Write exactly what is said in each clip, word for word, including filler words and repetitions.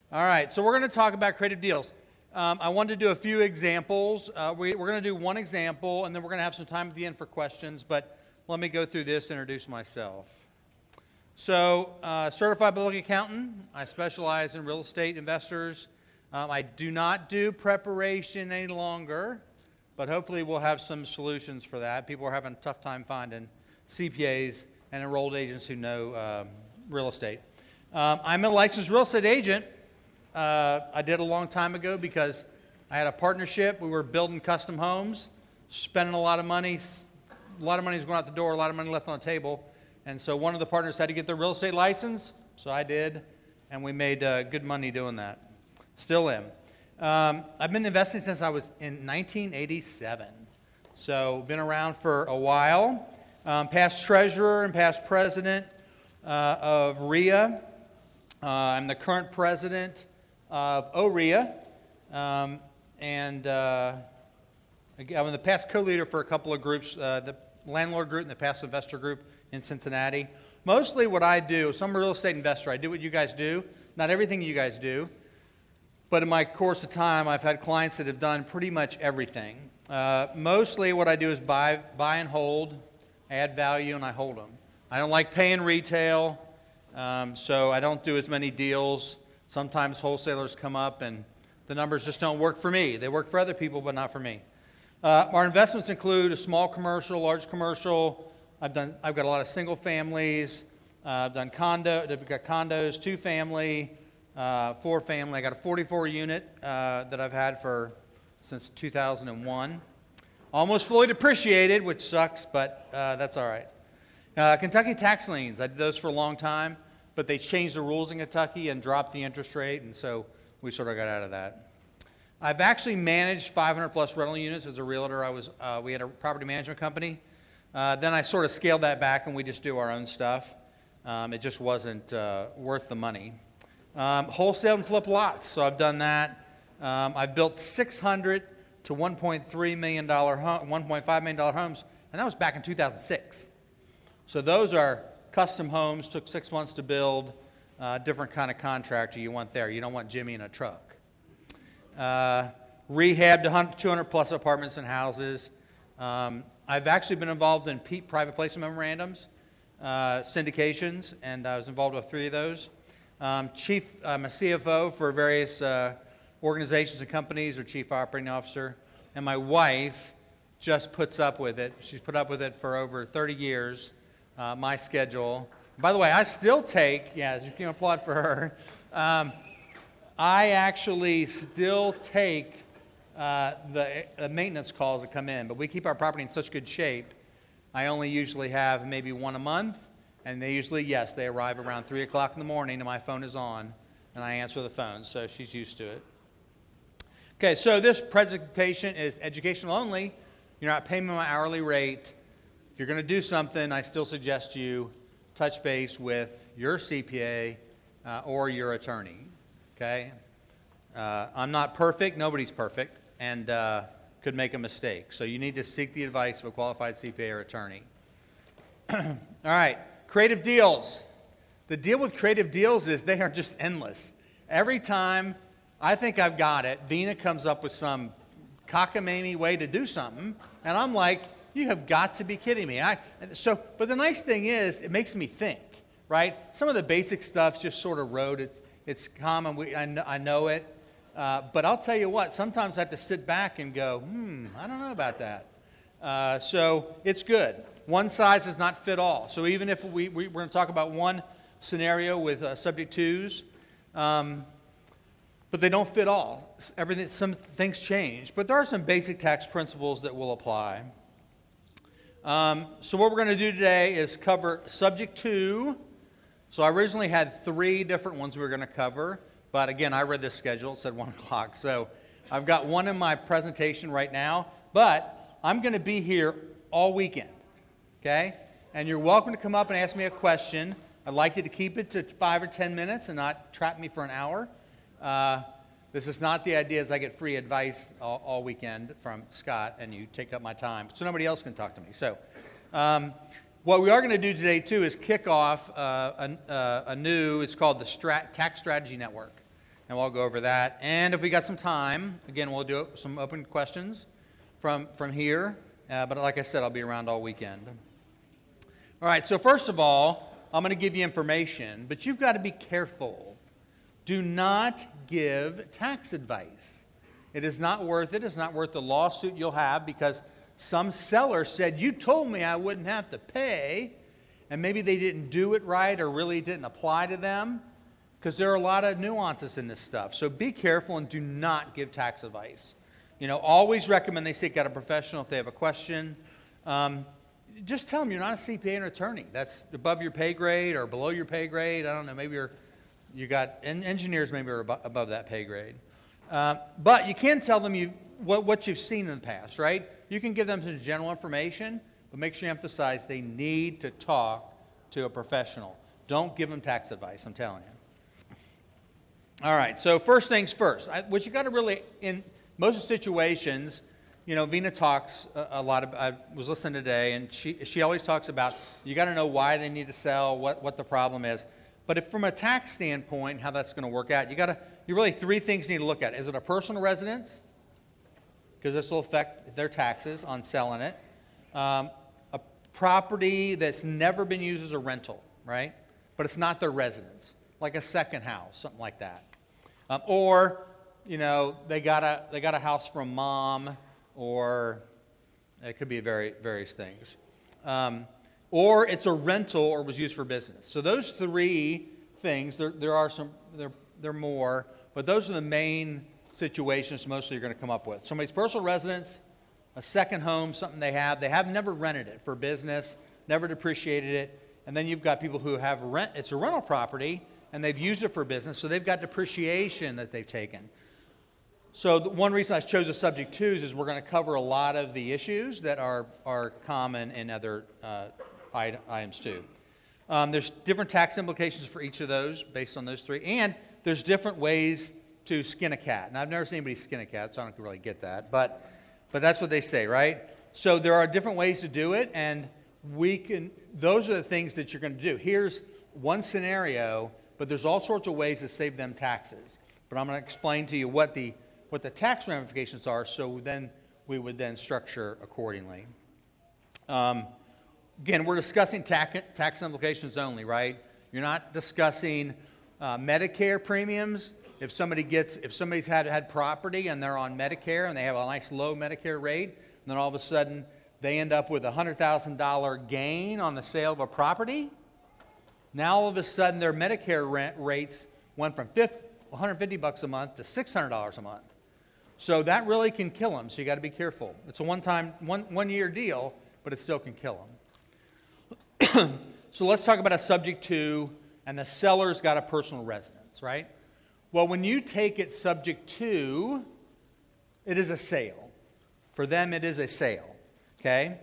All right, so we're going to talk about creative deals. Um, I wanted to do a few examples. Uh, we, we're going to do one example, and then we're going to have some time at the end for questions, but let me go through this and introduce myself. So, uh, certified public accountant. I specialize in real estate investors. Um, I do not do preparation any longer, but hopefully we'll have some solutions for that. People are having a tough time finding C P As and enrolled agents who know um, real estate. Um, I'm a licensed real estate agent. Uh, I did a long time ago because I had a partnership. We were building custom homes, spending a lot of money. A lot of money was going out the door, a lot of money left on the table. And so one of the partners had to get their real estate license, so I did, and we made uh, good money doing that. Still am. Um, I've been investing since I was in nineteen eighty-seven, so been around for a while. Um, past treasurer and past president uh, of R I A. Uh, I'm the current president of O R I A, um, and uh, I'm in the past co-leader for a couple of groups, uh, the landlord group and the passive investor group in Cincinnati. Mostly what I do, so I'm a real estate investor. I do what you guys do, not everything you guys do, but in my course of time, I've had clients that have done pretty much everything. Uh, mostly what I do is buy, buy and hold, add value, and I hold them. I don't like paying retail, um, so I don't do as many deals. Sometimes wholesalers come up and the numbers just don't work for me. They work for other people, but not for me. Uh, our investments include a small commercial, large commercial. I've done. I've got a lot of single families. Uh, I've done condo. I've got condos, two family, uh, four family. I got a forty-four unit uh, that I've had for since two thousand one. Almost fully depreciated, which sucks, but uh, that's all right. Uh, Kentucky tax liens. I did those for a long time. But they changed the rules in Kentucky and dropped the interest rate, and so we sort of got out of that. I've actually managed five hundred plus rental units as a realtor. I was, uh, we had a property management company. Uh, then I sort of scaled that back, and we just do our own stuff. Um, it just wasn't uh, worth the money. Um, wholesale and flip lots, so I've done that. Um, I've built six hundred to one point three million dollars, home, one point five million dollars homes, and that was back in two thousand six. So those are custom homes, took six months to build, uh, different kind of contractor you want there. You don't want Jimmy in a truck. Uh, rehabbed two hundred plus apartments and houses. Um, I've actually been involved in P- private placement memorandums, uh, syndications, and I was involved with three of those. Um, chief, I'm a C F O for various uh, organizations and companies, or chief operating officer, and my wife just puts up with it. She's put up with it for over thirty years. Uh, my schedule. By the way, I still take, yeah, you can applaud for her. Um, I actually still take uh, the, the maintenance calls that come in, but we keep our property in such good shape. I only usually have maybe one a month, and they usually, yes, they arrive around three o'clock in the morning, and my phone is on, and I answer the phone, so she's used to it. Okay, so this presentation is educational only. You're not paying me my hourly rate. If you're going to do something, I still suggest you touch base with your C P A uh, or your attorney, okay? Uh, I'm not perfect. Nobody's perfect, and uh, could make a mistake. So you need to seek the advice of a qualified C P A or attorney. All right, creative deals. The deal with creative deals is they are just endless. Every time I think I've got it, Vina comes up with some cockamamie way to do something, and I'm like, you have got to be kidding me. I, so, but the nice thing is, it makes me think, right? Some of the basic stuff's just sort of rote. It's, it's common. We, I, know, I know it. Uh, but I'll tell you what, sometimes I have to sit back and go, hmm, I don't know about that. Uh, so it's good. One size does not fit all. So even if we, we, we're going to talk about one scenario with uh, subject twos, um, but they don't fit all. Everything, some things change. But there are some basic tax principles that will apply. Um, so what we're going to do today is cover subject two. So I originally had three different ones we were going to cover, but again, I read this schedule. It said one o'clock. So I've got one in my presentation right now, but I'm going to be here all weekend, okay? And you're welcome to come up and ask me a question. I'd like you to keep it to five or ten minutes and not trap me for an hour. Uh, This is not the idea as I get free advice all, all weekend from Scott and you take up my time so nobody else can talk to me. So um, what we are going to do today too is kick off uh, a, uh, a new, it's called the Strat, Tax Strategy Network. and we'll go over that. And if we got some time, again, we'll do some open questions from, from here. Uh, but like I said, I'll be around all weekend. All right, so first of all, I'm going to give you information, but you've got to be careful. Do not give tax advice. It is not worth it. It's not worth the lawsuit you'll have because some seller said, you told me I wouldn't have to pay, and maybe they didn't do it right or really didn't apply to them, because there are a lot of nuances in this stuff. So be careful and do not give tax advice. You know, always recommend they seek out a professional if they have a question. Um, just tell them you're not a C P A or attorney. That's above your pay grade or below your pay grade. I don't know, maybe you're, you got, en- engineers maybe are abo- above that pay grade. Uh, but you can tell them you what, what you've seen in the past, right? You can give them some general information, but make sure you emphasize they need to talk to a professional. Don't give them tax advice, I'm telling you. All right, so first things first. I, what you got to really, in most situations, you know, Vina talks a, a lot of, I was listening today, and she she always talks about, you got to know why they need to sell, what, what the problem is. But if from a tax standpoint, how that's going to work out, you got to, you really, three things you need to look at. Is it a personal residence? Because this will affect their taxes on selling it. Um, a property that's never been used as a rental, right? But it's not their residence, like a second house, something like that. Um, or, you know, they got a they got a house from mom, or it could be very various things. Um, or it's a rental or was used for business. So those three things, there there are some, there there are more, but those are the main situations mostly you're going to come up with. Somebody's personal residence, a second home, something they have. They have never rented it for business, never depreciated it. And then you've got people who have rent, it's a rental property, and they've used it for business, so they've got depreciation that they've taken. So the one reason I chose the subject twos is we're going to cover a lot of the issues that are, are common in other uh, items too. Um, there's different tax implications for each of those based on those three, and there's different ways to skin a cat. Now, I've never seen anybody skin a cat, so I don't really get that, but but that's what they say, right? So there are different ways to do it, and we can, those are the things that you're going to do. Here's one scenario, but there's all sorts of ways to save them taxes. But I'm going to explain to you what the what the tax ramifications are, so then we would then structure accordingly. Um, again, we're discussing tax, tax implications only, right? You're not discussing uh, Medicare premiums. If somebody gets, if somebody's had had property and they're on Medicare and they have a nice low Medicare rate, and then all of a sudden they end up with a one hundred thousand dollars gain on the sale of a property, now all of a sudden their Medicare rent rates went from one hundred fifty bucks a month to six hundred dollars a month. So that really can kill them, so you got to be careful. It's a one-time, one, one-year deal, but it still can kill them. So let's talk about a subject to, and the seller's got a personal residence, right? Well, when you take it subject to, it is a sale. For them, it is a sale, okay?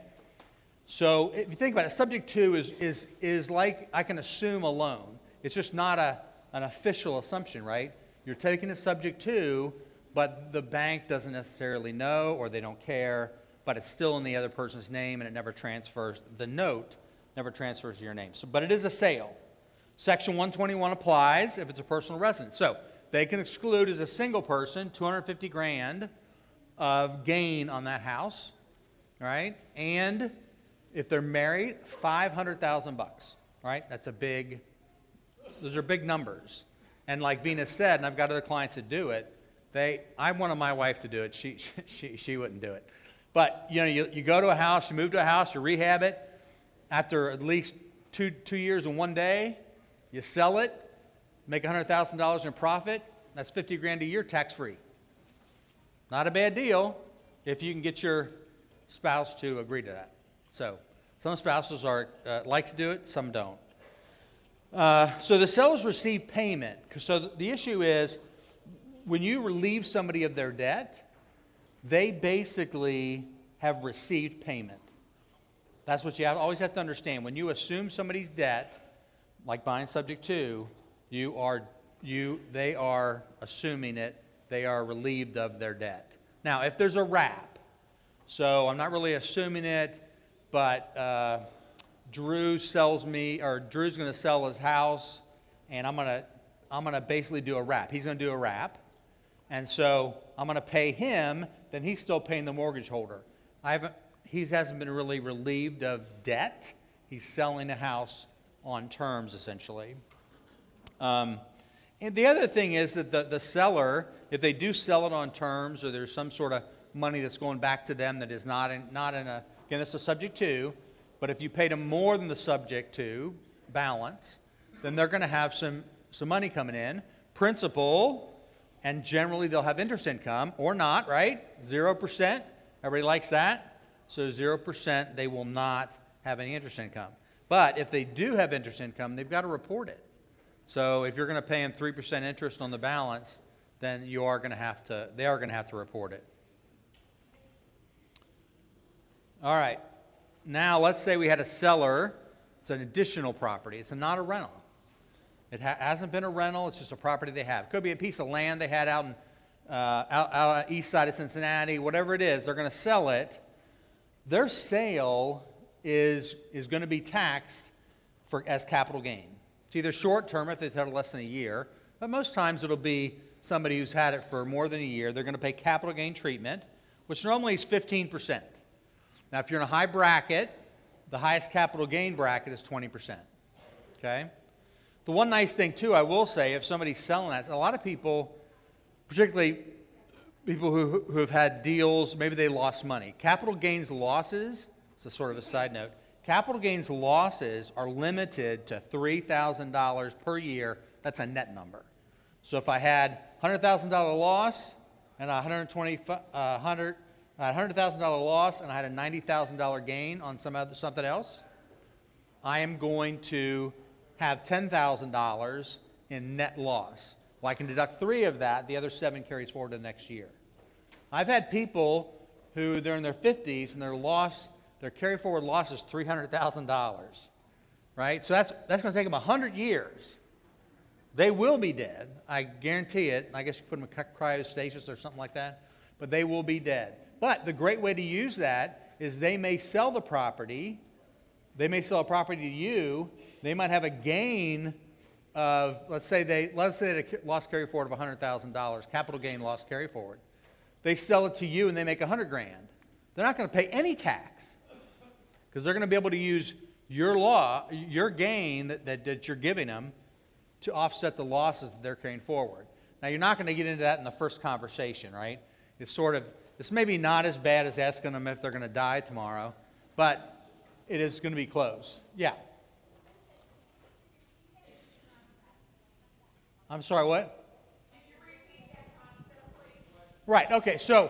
So if you think about it, subject to is, is, is like I can assume a loan. It's just not a, an official assumption, right? You're taking it subject to, but the bank doesn't necessarily know or they don't care, but it's still in the other person's name and it never transfers, the note never transfers to your name. So, but it is a sale. Section one twenty-one applies if it's a personal residence. So they can exclude as a single person two hundred fifty grand of gain on that house, right? And if they're married, five hundred thousand bucks, right? That's a big, those are big numbers. And like Vina said, and I've got other clients that do it, they, I wanted my wife to do it. She, she, she wouldn't do it. But, you know, you, you go to a house, you move to a house, you rehab it. After at least two, two years and one day, you sell it, make one hundred thousand dollars in profit. That's fifty grand a year tax-free. Not a bad deal if you can get your spouse to agree to that. So some spouses are uh, like to do it, some don't. Uh, so the sellers receive payment. So the issue is when you relieve somebody of their debt, they basically have received payment. That's what you have, always have to understand. When you assume somebody's debt, like buying subject to, you are you they are assuming it. They are relieved of their debt. Now, if there's a wrap, so I'm not really assuming it, but uh, Drew sells me, or Drew's going to sell his house, and I'm going to I'm going to basically do a wrap. He's going to do a wrap. And so I'm going to pay him, then he's still paying the mortgage holder. I haven't, he hasn't been really relieved of debt. He's selling the house on terms, essentially. Um, and the other thing is that the, the seller, if they do sell it on terms or there's some sort of money that's going back to them that is not in, not in a, again, this is subject to, but if you paid them more than the subject to balance, then they're going to have some, some money coming in, principal, and generally they'll have interest income or not, right? zero percent. Everybody likes that. So zero percent, they will not have any interest income. But if they do have interest income, they've got to report it. So if you're going to pay them three percent interest on the balance, then you are going to have to, they are going to have to report it. All right. Now let's say we had a seller. It's an additional property. It's a, not a rental. It ha- hasn't been a rental. It's just a property they have. It could be a piece of land they had out in uh, out, out east side of Cincinnati. Whatever it is, they're going to sell it. Their sale is is going to be taxed for as capital gain. It's either short term if they've had it less than a year, but most times it'll be somebody who's had it for more than a year. They're going to pay capital gain treatment, which normally is fifteen percent. Now, if you're in a high bracket, the highest capital gain bracket is twenty percent. Okay? The one nice thing, too, I will say, if somebody's selling that, a lot of people, particularly people who, who have had deals, maybe they lost money. Capital gains losses, it's a sort of a side note, capital gains losses are limited to three thousand dollars per year. That's a net number. So if I had one hundred thousand dollars loss and a one hundred twenty, uh, one hundred, a one hundred thousand dollars loss and I had a ninety thousand dollars gain on some other, something else, I am going to have ten thousand dollars in net loss. Well, I can deduct three of that. The other seven carries forward to the next year. I've had people who they're in their fifties and their loss, their carry forward loss is three hundred thousand dollars, right? So that's that's going to take them one hundred years. They will be dead. I guarantee it. I guess you put them in cryostasis or something like that, but they will be dead. But the great way to use that is they may sell the property. They may sell a property to you. They might have a gain of, let's say they let's say they lost carry forward of one hundred thousand dollars, capital gain loss carry forward. They sell it to you and they make one hundred grand. They're not going to pay any tax because they're going to be able to use your law, your gain that, that, that you're giving them to offset the losses that they're carrying forward. Now, you're not going to get into that in the first conversation, right? It's sort of, it's maybe not as bad as asking them if they're going to die tomorrow, but it is going to be close. Yeah. I'm sorry, what? Right, okay, so.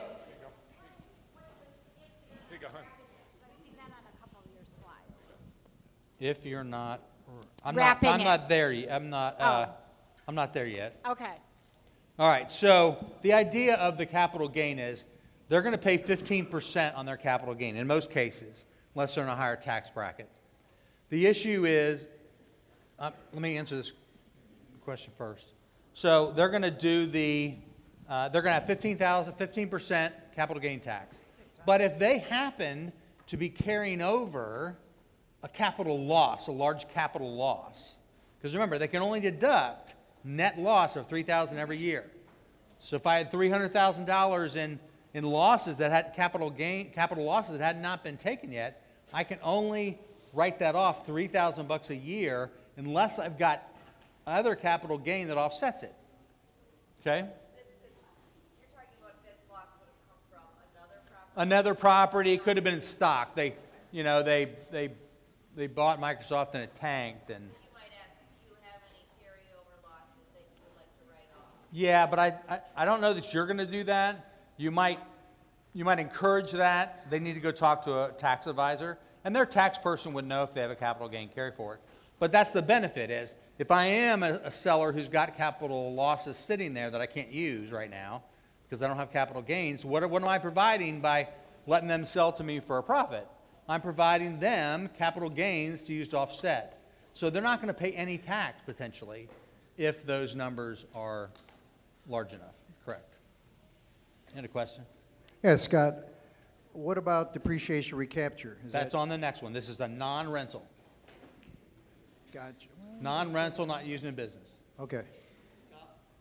If you're not, I'm not, I'm not there yet. I'm not, uh, I'm not there yet. Okay. All right, so the idea of the capital gain is they're going to pay fifteen percent on their capital gain in most cases, unless they're in a higher tax bracket. The issue is, uh, let me answer this question first. So they're going to do the, uh, they're going to have fifteen thousand, fifteen percent capital gain tax. But if they happen to be carrying over a capital loss, a large capital loss, because remember, they can only deduct net loss of three thousand dollars every year. So if I had three hundred thousand dollars in, in losses that had capital gain, capital losses that had not been taken yet, I can only write that off three thousand bucks a year unless I've got other capital gain that offsets it. Okay? This, this, you're talking about this loss would have come from another property? Another property, could have been in stock. They, you know, they they they bought Microsoft and it tanked. And You might ask, do you have any carryover losses that you would like to write off? yeah, but I, I I don't know that you're going to do that. You might you might encourage that. They need to go talk to a tax advisor, and their tax person would know if they have a capital gain carry forward. But that's the benefit is, if I am a, a seller who's got capital losses sitting there that I can't use right now because I don't have capital gains, what, are, what am I providing by letting them sell to me for a profit? I'm providing them capital gains to use to offset. So they're not going to pay any tax, potentially, if those numbers are large enough. Correct. Any question? Yeah, Scott, what about depreciation recapture? Is That's that, on the next one. This is a non-rental. Gotcha. Non-rental, not used in business. Okay.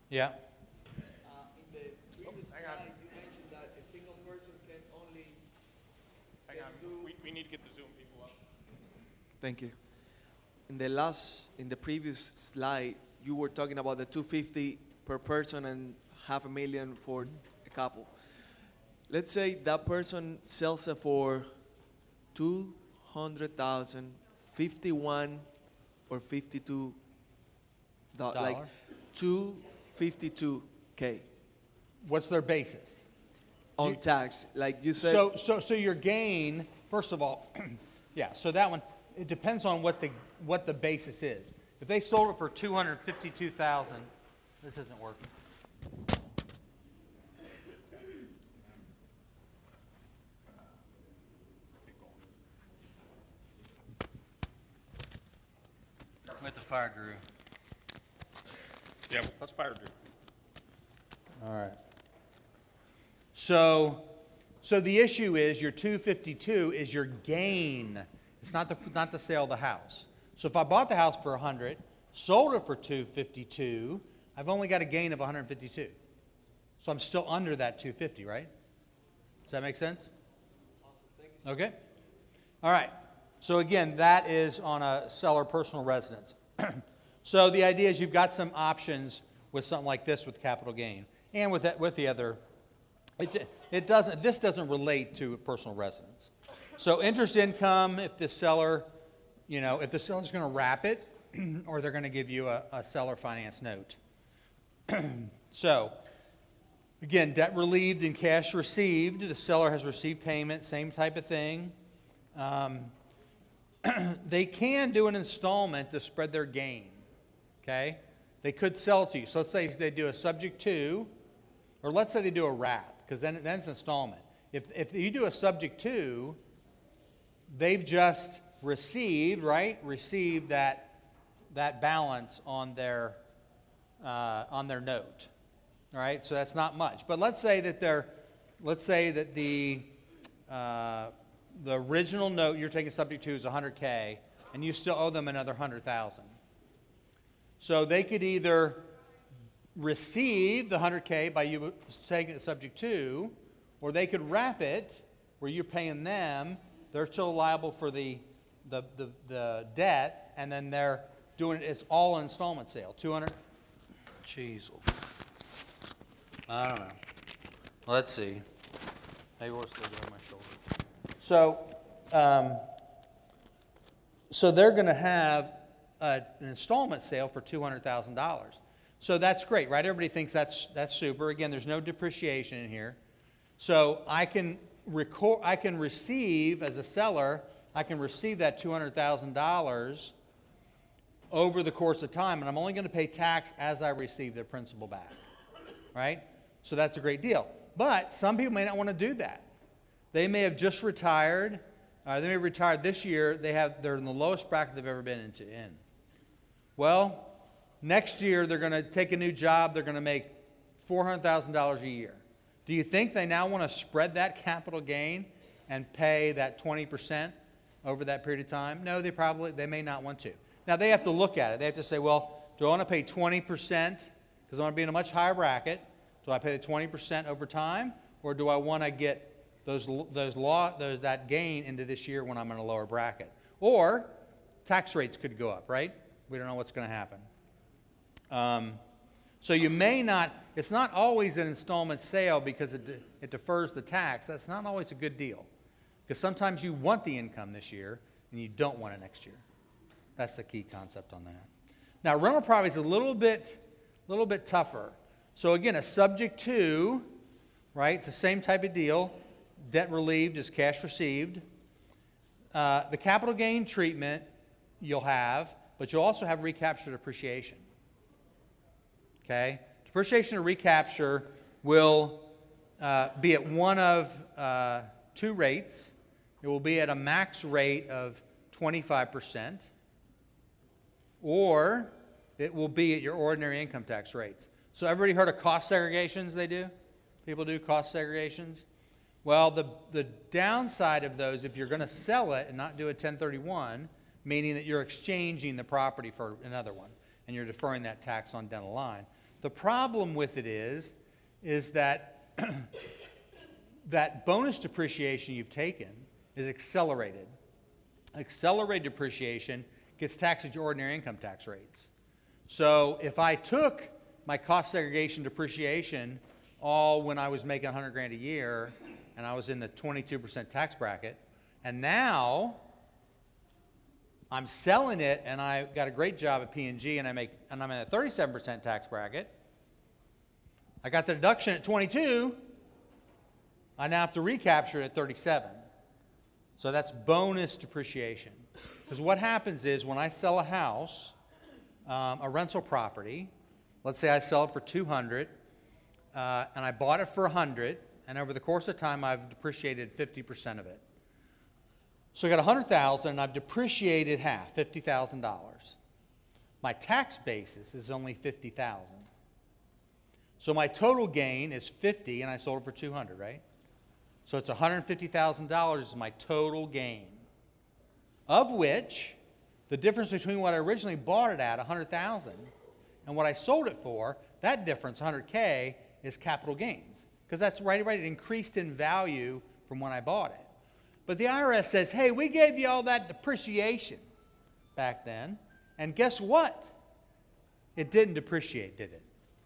Yeah. Uh, in the previous slide, you mentioned that a single person can only Hang can on, do. we, we need to get the Zoom people up. Thank you. In the last, in the previous slide, you were talking about the two fifty per person and half a million for a couple. Let's say that person sells it for two hundred thousand, fifty-one or fifty-two do- like Dollar. two fifty-two k What's their basis? on You- tax. Like you said, So, so, so your gain, first of all, yeah, so that one, it depends on what the, what the basis is. If they sold it for two hundred fifty-two thousand, this isn't working. With the fire Drew. Yeah, let's fire Drew. All right. So, so the issue is your two fifty-two is your gain. It's not the not the sale of the house. So if I bought the house for one hundred, sold it for two fifty-two, I've only got a gain of one hundred fifty-two. So I'm still under that two fifty, right? Does that make sense? Okay. All right. So again, that is on a seller personal residence. So the idea is you've got some options with something like this with capital gain, and with that, with the other. It, it doesn't. This doesn't relate to personal residence. So interest income, if the seller, you know, if the seller's going to wrap it, or they're going to give you a, a seller finance note. So again, debt relieved and cash received. The seller has received payment. Same type of thing. Um, they can do an installment to spread their gain. Okay, they could sell it to you. So let's say they do a subject to, or let's say they do a wrap, because then, then it's installment. If, if you do a subject to, they've just received, right? Received that, that balance on their, uh, on their note. All right, so that's not much. But let's say that they're, let's say that the, uh, the original note you're taking subject to is one hundred K, and you still owe them another one hundred thousand. So they could either receive the one hundred K by you taking it subject to, or they could wrap it where you're paying them. They're still liable for the, the, the, the debt, and then they're doing it as all installment sale. two hundred. Jeez. I don't know. Let's see. Maybe we'll still get on my shoulder. So, um, so they're going to have a, an installment sale for two hundred thousand dollars. So that's great, right? Everybody thinks that's that's super. Again, there's no depreciation in here. So I can record, I can receive as a seller, I can receive that two hundred thousand dollars over the course of time, and I'm only going to pay tax as I receive the principal back, right? So that's a great deal. But some people may not want to do that. They may have just retired. Uh, they may have retired this year. They have, they're in the lowest bracket they've ever been into. In. Well, next year they're going to take a new job. They're going to make four hundred thousand dollars a year. Do you think they now want to spread that capital gain and pay that twenty percent over that period of time? No, they probably, they may not want to. Now, they have to look at it. They have to say, well, do I want to pay twenty percent because I want to be in a much higher bracket? Do I pay the twenty percent over time, or do I want to get those those law those that gain into this year when I'm in a lower bracket? Or tax rates could go up, right? We don't know what's going to happen. Um, so you may not. It's not always an installment sale because it de- it defers the tax. That's not always a good deal, because sometimes you want the income this year and you don't want it next year. That's the key concept on that. Now, rental property is a little bit, little bit tougher. So again, a subject to, right? It's the same type of deal. Debt relieved is cash received. Uh, the capital gain treatment you'll have, but you'll also have recapture depreciation. Okay? Depreciation or recapture will uh, be at one of uh, two rates. It will be at a max rate of twenty-five percent, or it will be at your ordinary income tax rates. So everybody heard of cost segregations they do? People do cost segregations? Well, the, the downside of those, if you're going to sell it and not do a ten thirty-one, meaning that you're exchanging the property for another one, and you're deferring that tax on down the line, The problem with it is, is that that bonus depreciation you've taken is accelerated. Accelerated depreciation gets taxed at your ordinary income tax rates. So if I took my cost segregation depreciation all when I was making one hundred grand a year and I was in the twenty-two percent tax bracket, and now I'm selling it and I got a great job at P and G and I make and I'm in a thirty-seven percent tax bracket. I got the deduction at twenty-two. I now have to recapture it at thirty-seven. So that's bonus depreciation. Because what happens is when I sell a house, um, a rental property, let's say I sell it for two hundred, uh, and I bought it for one hundred, and over the course of time I've depreciated fifty percent of it. So I got one hundred thousand dollars and I've depreciated half, fifty thousand dollars. My tax basis is only fifty thousand dollars. So my total gain is fifty and I sold it for two hundred, right? So it's one hundred fifty thousand dollars is my total gain, of which the difference between what I originally bought it at, one hundred thousand dollars, and what I sold it for, that difference, one hundred K, is capital gains. Because that's right, right, it increased in value from when I bought it. But the I R S says, hey, we gave you all that depreciation back then, and guess what? It didn't depreciate, did it?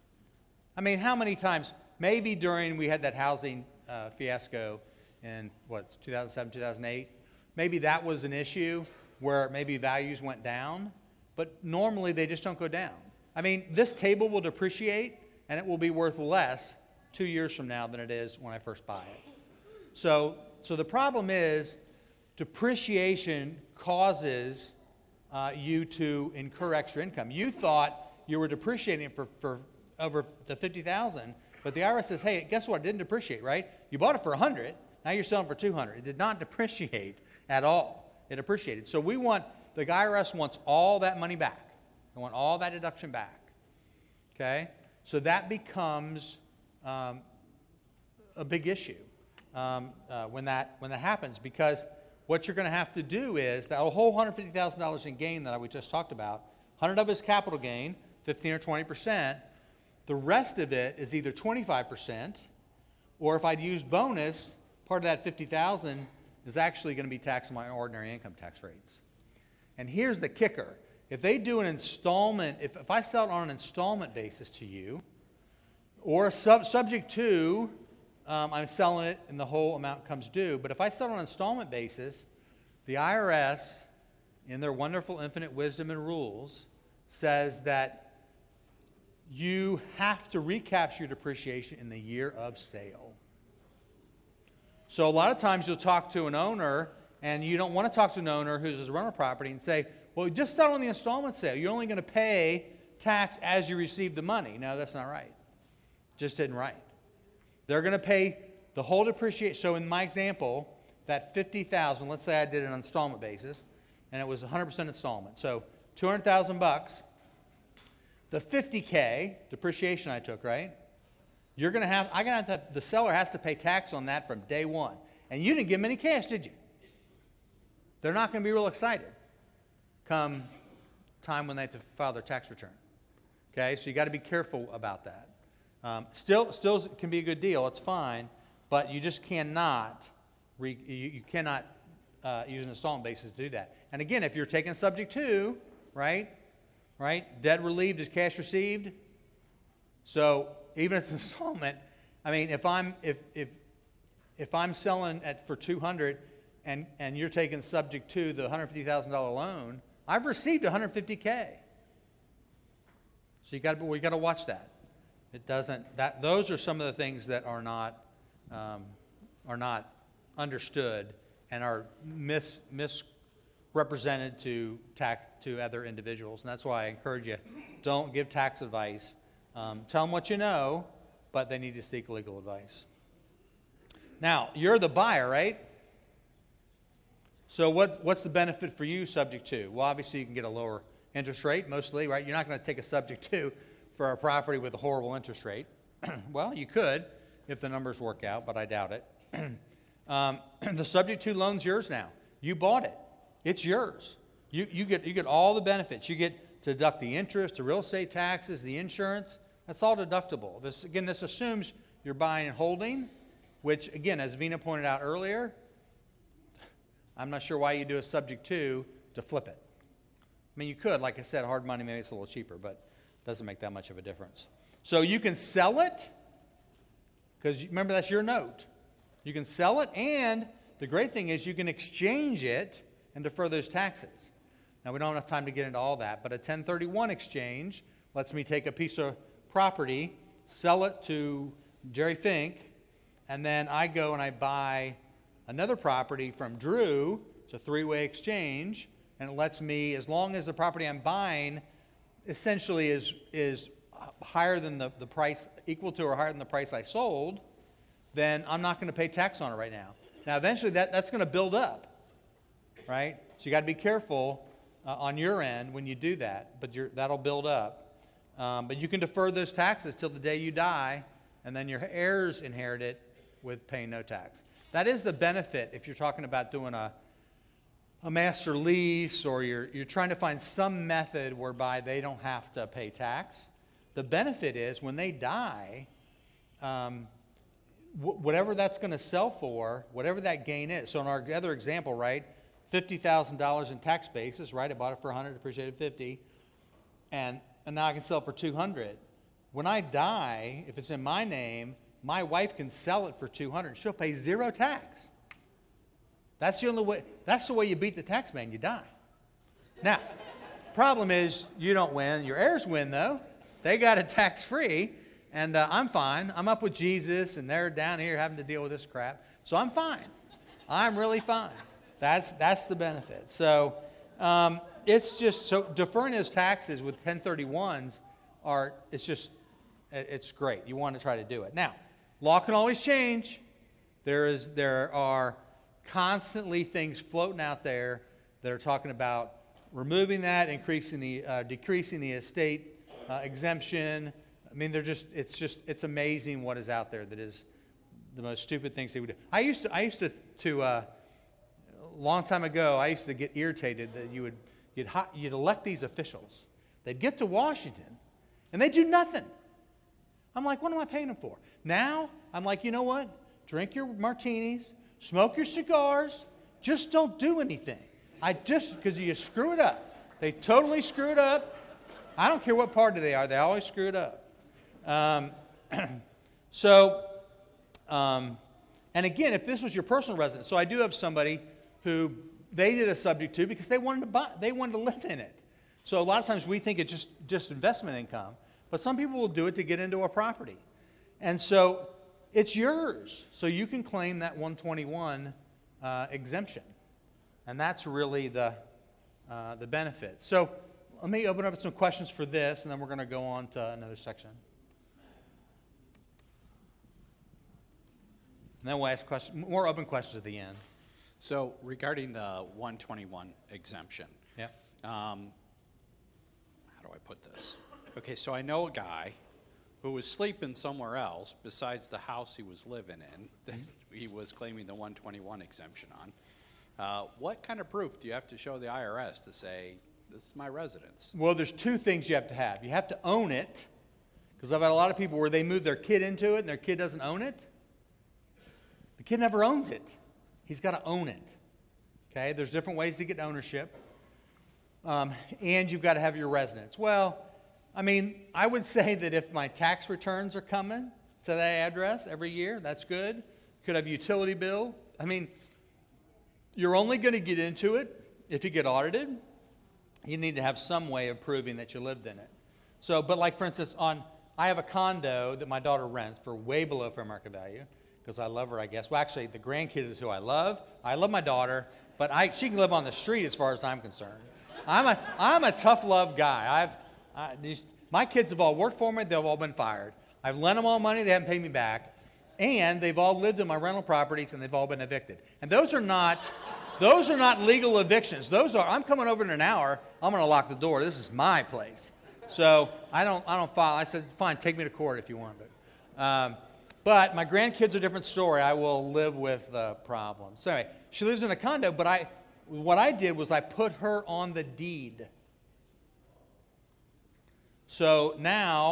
I mean, how many times, maybe during, we had that housing uh, fiasco in, what, two thousand seven, two thousand eight, maybe that was an issue where maybe values went down, but normally they just don't go down. I mean, this table will depreciate, and it will be worth less two years from now than it is when I first buy it. So, so the problem is depreciation causes uh, you to incur extra income. You thought you were depreciating it for, for over the fifty thousand dollars, but the I R S says, hey, guess what? It didn't depreciate, right? You bought it for one hundred, now you're selling for two hundred. It did not depreciate at all. It appreciated. So we want, the I R S wants all that money back. They want all that deduction back. Okay? So that becomes um, a big issue um, uh, when that when that happens, because what you're going to have to do is that whole one hundred fifty thousand dollars in gain that we just talked about, one hundred of it is capital gain, fifteen or twenty percent. The rest of it is either twenty-five percent, or if I'd use bonus, part of that fifty thousand dollars is actually going to be taxed on my ordinary income tax rates. And here's the kicker. If they do an installment, if, if I sell it on an installment basis to you, or sub, subject to, um, I'm selling it and the whole amount comes due, but if I sell it on an installment basis, the I R S, in their wonderful infinite wisdom and rules, says that you have to recapture your depreciation in the year of sale. So a lot of times you'll talk to an owner, and you don't want to talk to an owner who's a rental property and say, well, just sell on the installment sale. You're only going to pay tax as you receive the money. No, that's not right. Just isn't right. They're going to pay the whole depreciation. So in my example, that fifty thousand dollars, let's say I did it on an installment basis, and it was one hundred percent installment. So two hundred thousand bucks. The fifty K depreciation I took, right? You're going to have, I got to, the seller has to pay tax on that from day one. And you didn't give them any cash, did you? They're not going to be real excited come time when they have to file their tax return. Okay, so you got to be careful about that. Um, still, still can be a good deal. It's fine, but you just cannot, re, you, you cannot uh, use an installment basis to do that. And again, if you're taking subject to, right? Right? Debt relieved is cash received. So even if it's installment, I mean, if I'm if if if I'm selling at for two hundred and and you're taking subject to the one hundred fifty thousand dollars loan, I've received one hundred fifty K. So you got to we got to watch that. It doesn't that those are some of the things that are not um, are not understood and are mis misrepresented to tax to other individuals, and that's why I encourage you, don't give tax advice. Um, tell them what you know, but they need to seek legal advice. Now, you're the buyer, right? So what, what's the benefit for you subject to? Well, obviously you can get a lower interest rate, mostly, right? You're not going to take a subject to for a property with a horrible interest rate. Well, you could if the numbers work out, but I doubt it. um, the subject to loan's yours now. You bought it. It's yours. You, you, get, you get all the benefits. You get to deduct the interest, the real estate taxes, the insurance. That's all deductible. This, again, this assumes you're buying and holding, which, again, as Vina pointed out earlier, I'm not sure why you do a subject to to flip it. I mean, you could, like I said, hard money, maybe it's a little cheaper, but it doesn't make that much of a difference. So you can sell it, because remember, that's your note. You can sell it, and the great thing is you can exchange it and defer those taxes. Now, we don't have time to get into all that, but a ten thirty-one exchange lets me take a piece of property, sell it to Jerry Fink, and then I go and I buy another property from Drew. It's a three-way exchange, and it lets me, as long as the property I'm buying essentially is is higher than the, the price, equal to or higher than the price I sold, then I'm not going to pay tax on it right now. Now, eventually, that, that's going to build up, right? So you got to be careful uh, on your end when you do that, but you're, that'll build up. Um, but you can defer those taxes till the day you die, and then your heirs inherit it with paying no tax. That is the benefit if you're talking about doing a a master lease, or you're you're trying to find some method whereby they don't have to pay tax. The benefit is when they die, um, wh- whatever that's going to sell for, whatever that gain is. So in our other example, right, fifty thousand dollars in tax basis, right? I bought it for one hundred, appreciated fifty, and and now I can sell it for two hundred. When I die, if it's in my name, my wife can sell it for two hundred. She'll pay zero tax. That's the only way. That's the way you beat the tax man. You die. Now, problem is you don't win. Your heirs win though. They got it tax free, and uh, I'm fine. I'm up with Jesus, and they're down here having to deal with this crap. So I'm fine. I'm really fine. That's that's the benefit. So um, it's just so deferring those taxes with ten thirty-ones are it's just it's great. You want to try to do it. Now, law can always change. There is there are constantly things floating out there that are talking about removing that, increasing the, uh, decreasing the estate uh, exemption. I mean, they're just, it's just, it's amazing what is out there that is the most stupid things they would do. I used to, I used to, to uh, a long time ago, I used to get irritated that you would, you'd, hot, you'd elect these officials. They'd get to Washington, and they do nothing. I'm like, what am I paying them for? Now, I'm like, you know what? Drink your martinis, smoke your cigars, just don't do anything. I just, because you screw it up. They totally screw it up. I don't care what party they are, they always screw it up. Um, so, um, and again, if this was your personal residence, so I do have somebody who they did a subject to because they wanted to buy, they wanted to live in it. So a lot of times we think it's just, just investment income, but some people will do it to get into a property. And so it's yours, so you can claim that one twenty-one uh, exemption, and that's really the uh, the benefit. So let me open up some questions for this, and then we're going to go on to another section. And then we'll ask questions, more open questions at the end. So regarding the one twenty-one exemption, Yeah. um, how do I put this? Okay, so I know a guy who was sleeping somewhere else besides the house he was living in that he was claiming the one twenty-one exemption on. Uh, what kind of proof do you have to show the I R S to say, this is my residence? Well, there's two things you have to have. You have to own it, because I've had a lot of people where they move their kid into it and their kid doesn't own it. The kid never owns it. He's got to own it. Okay, there's different ways to get ownership. Um, and you've got to have your residence. Well, I mean, I would say that if my tax returns are coming to that address every year, that's good. Could have a utility bill. I mean, you're only going to get into it if you get audited. You need to have some way of proving that you lived in it. So, but like for instance, on I have a condo that my daughter rents for way below fair market value because I love her, I guess. Well, actually, the grandkids is who I love. I love my daughter, but I she can live on the street as far as I'm concerned. I'm a I'm a tough love guy. I've I, these, my kids have all worked for me. They've all been fired. I've lent them all money. They haven't paid me back. And they've all lived in my rental properties, and they've all been evicted. And those are not, those are not legal evictions. Those are, I'm coming over in an hour. I'm going to lock the door. This is my place. So I don't, I don't file. I said, fine, take me to court if you want. But, um, but my grandkids are a different story. I will live with the problem. So anyway, she lives in a condo, but I, what I did was I put her on the deed. So now,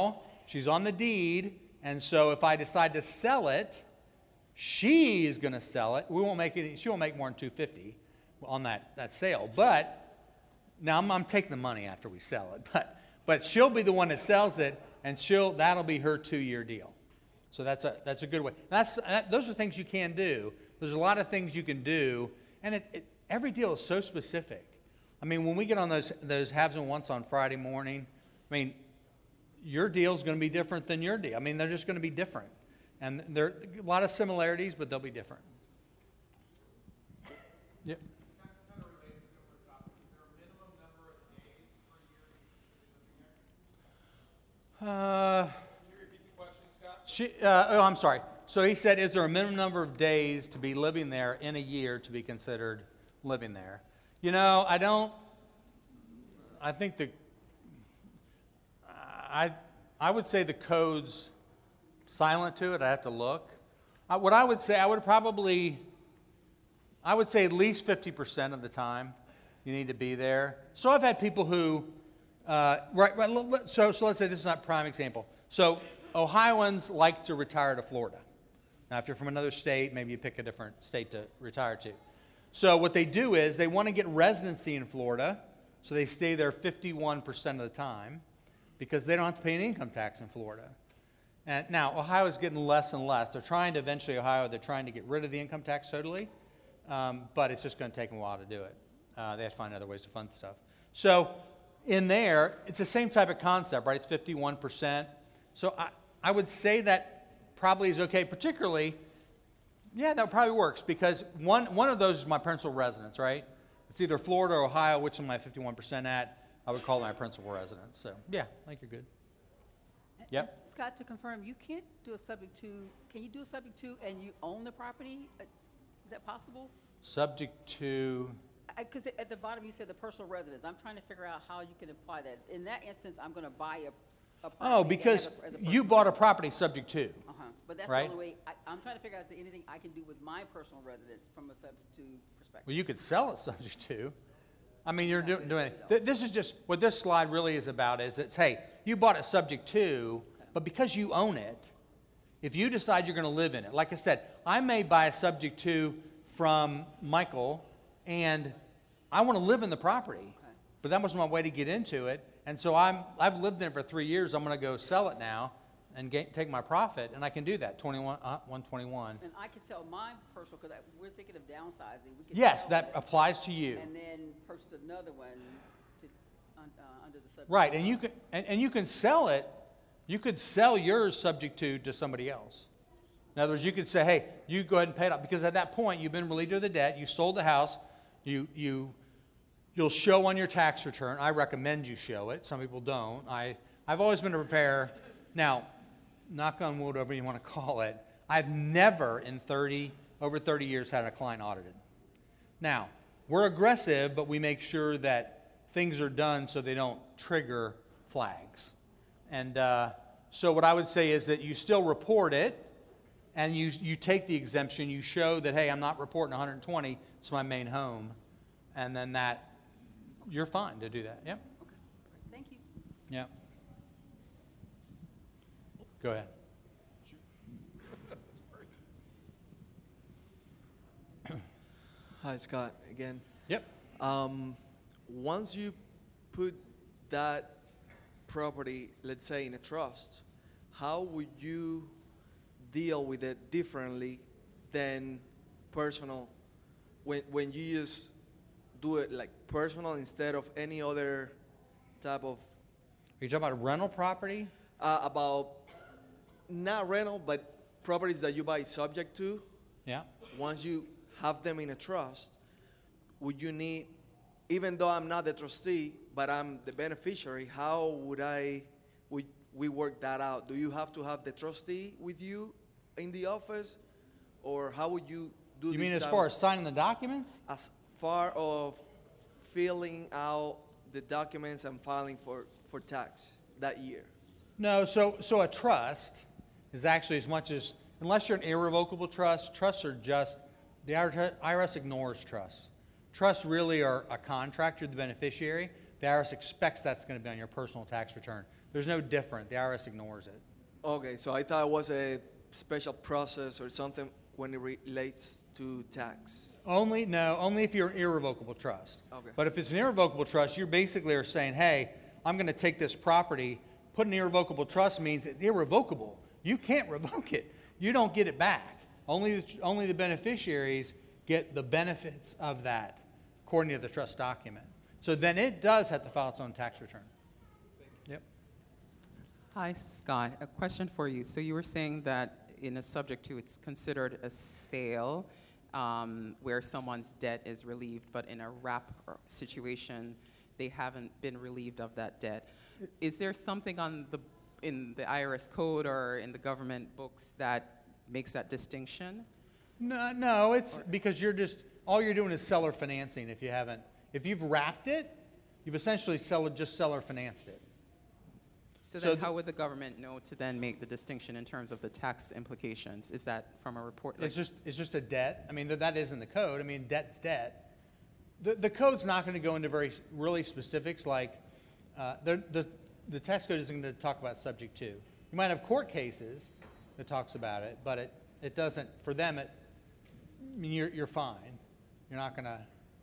she's on the deed, and so if I decide to sell it, she's going to sell it. We won't make it. She won't make more than two fifty on that, that sale. But now I'm, I'm taking the money after we sell it. But but she'll be the one that sells it, and she'll that'll be her two-year deal. So that's a that's a good way. That's that, those are things you can do. There's a lot of things you can do, and it, it, every deal is so specific. I mean, when we get on those those haves and wants on Friday morning, I mean, your deal is going to be different than your deal. I mean, they're just going to be different. And there are a lot of similarities, but they'll be different. Yep. Kind of related, similar topic. Is there a minimum number of days per year you can live there? Uh, Can you repeat the question, Scott? she, uh, oh, I'm sorry. So he said, is there a minimum number of days to be living there in a year to be considered living there? You know, I don't, I think the, I, I would say the code's silent to it. I have to look. Uh, what I would say, I would probably, I would say at least fifty percent of the time you need to be there. So I've had people who, uh, right, right, let- let- so, so let's say this is not a prime example. So Ohioans like to retire to Florida. Now, if you're from another state, maybe you pick a different state to retire to. So what they do is they want to get residency in Florida, so they stay there fifty-one percent of the time because they don't have to pay any income tax in Florida. And now, Ohio is getting less and less. They're trying to eventually, Ohio, they're trying to get rid of the income tax totally, um, but it's just going to take them a while to do it. Uh, they have to find other ways to fund stuff. So in there, it's the same type of concept, right? It's fifty-one percent. So I, I would say that probably is okay, particularly, yeah, that probably works because one, one of those is my principal residence, right? It's either Florida or Ohio, which am I fifty-one percent at? I would call it my principal residence. So yeah, I think you're good. Yep. S- Scott, to confirm, you can't do a subject to, can you do a subject to and you own the property? Uh, Is that possible? Subject to, Because at the bottom you said the personal residence. I'm trying to figure out how you can apply that. In that instance, I'm going to buy a, a property. oh, and because have a- as a you personal- bought a property subject to. Uh-huh. But that's right? the only way, I, I'm trying to figure out is there anything I can do with my personal residence from a subject to perspective? Well, you could sell it subject to. I mean, you're do- doing it. Th- This is just, what this slide really is about is it's, hey, you bought it subject to, but because you own it, if you decide you're going to live in it, like I said, I may buy a subject to from Michael, and I want to live in the property, but that was my way to get into it. And so I'm, I've lived in it for three years. I'm going to go sell it now and get, take my profit, and I can do that, twenty-one, uh, one twenty-one. And I can sell my personal, because we're thinking of downsizing. We could Yes, sell that applies to you. and then purchase another one to, un- uh, under the subject. Right, and you can and, and you can sell it. You could sell yours subject to to somebody else. In other words, you could say, "Hey, you go ahead and pay it off," because at that point you've been relieved of the debt. You sold the house. You you you'll show on your tax return. I recommend you show it. Some people don't. I I've always been a preparer. Now, knock on wood, whatever you want to call it. I've never in thirty over thirty years had a client audited. Now, we're aggressive, but we make sure that things are done so they don't trigger flags. And uh, so what I would say is that you still report it, and you you take the exemption. You show that, hey, I'm not reporting one hundred twenty. It's my main home. And then that, you're fine to do that. Yep. Okay, thank you. Yep. Go ahead. Hi, Scott, again. Yep. Um, once you put that property, let's say, in a trust, how would you deal with it differently than personal when, when you just do it like personal instead of any other type of, Are you talking about rental property? uh, about not rental, but properties that you buy subject to? Yeah. Once you have them in a trust, would you need, even though I'm not the trustee, but I'm the beneficiary, how would I, would we work that out? Do you have to have the trustee with you in the office? Or how would you do You this mean as type far of- as signing the documents? as far of filling out the documents and filing for, for tax that year? No, so so a trust is actually as much as, unless you're an irrevocable trust, trusts are just, the I R S ignores trusts. Trusts really are a contract, you're the beneficiary. The I R S expects that's going to be on your personal tax return. There's no different. The I R S ignores it. Okay, so I thought it was a special process or something when it relates to tax. Only, no, only if you're an irrevocable trust. Okay. But if it's an irrevocable trust, you basically are saying, hey, I'm going to take this property. Put an irrevocable trust means it's irrevocable. You can't revoke it. You don't get it back. Only, only the beneficiaries get the benefits of that, according to the trust document. So then it does have to file its own tax return. Yep. Hi, Scott. A question for you. So you were saying that in a subject to, it's considered a sale um, where someone's debt is relieved, but in a wrap situation, they haven't been relieved of that debt. Is there something on the in the I R S code or in the government books that makes that distinction? No, no, it's because you're just, all you're doing is seller financing if you haven't, if you've wrapped it, you've essentially seller, just seller financed it. So So then th- how would the government know to then make the distinction in terms of the tax implications? Is that from a report? It's like- just, it's just a debt. I mean, th- that is in the code. I mean, debt's debt. The, the code's not going to go into very, s- really specifics like, uh, the, the, the tax code isn't going to talk about subject to. You might have court cases that talks about it, but it, it doesn't, for them, it, I mean, you're, you're fine. You're not going to.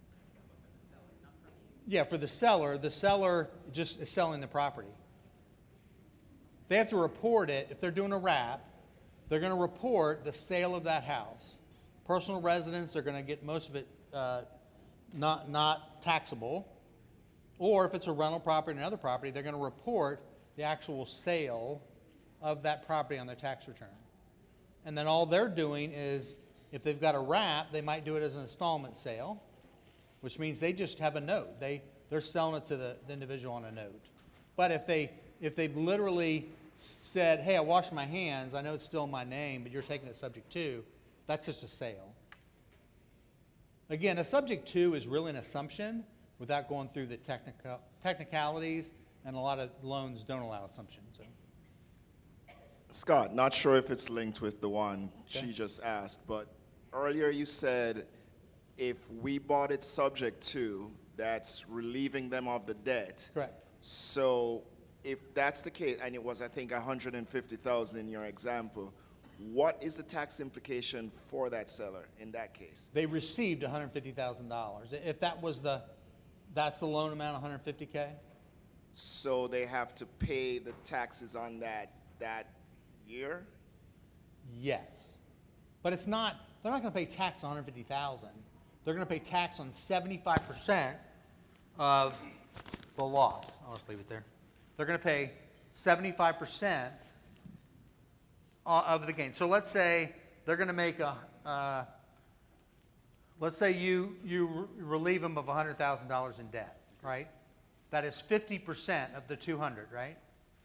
Yeah, for the seller, the seller just is selling the property. They have to report it. If they're doing a wrap, they're going to report the sale of that house. Personal residents, they're going to get most of it uh, not, not taxable. Or if it's a rental property and another property, they're going to report the actual sale of that property on their tax return. And then all they're doing is, if they've got a wrap, they might do it as an installment sale, which means they just have a note. They, they're selling it to the, the individual on a note. But if they if they've literally said, hey, I washed my hands, I know it's still in my name, but you're taking it subject to, that's just a sale. Again, a subject to is really an assumption without going through the technical, technicalities, and a lot of loans don't allow assumptions. So. Scott, not sure if it's linked with the one Okay. she just asked, but earlier you said if we bought it subject to, that's relieving them of the debt. Correct. So if that's the case, and it was, I think, one hundred fifty thousand in your example, what is the tax implication for that seller in that case? They received one hundred fifty thousand dollars. If that was the, that's the loan amount, one hundred fifty K? So they have to pay the taxes on that that year? Yes. But it's not, they're not going to pay tax on one hundred fifty thousand dollars. They're going to pay tax on seventy-five percent of the loss. I'll just leave it there. They're going to pay seventy-five percent of the gain. So let's say they're going to make a, uh, let's say you, you re- relieve them of one hundred thousand dollars in debt, right? That is fifty percent of the two hundred, right?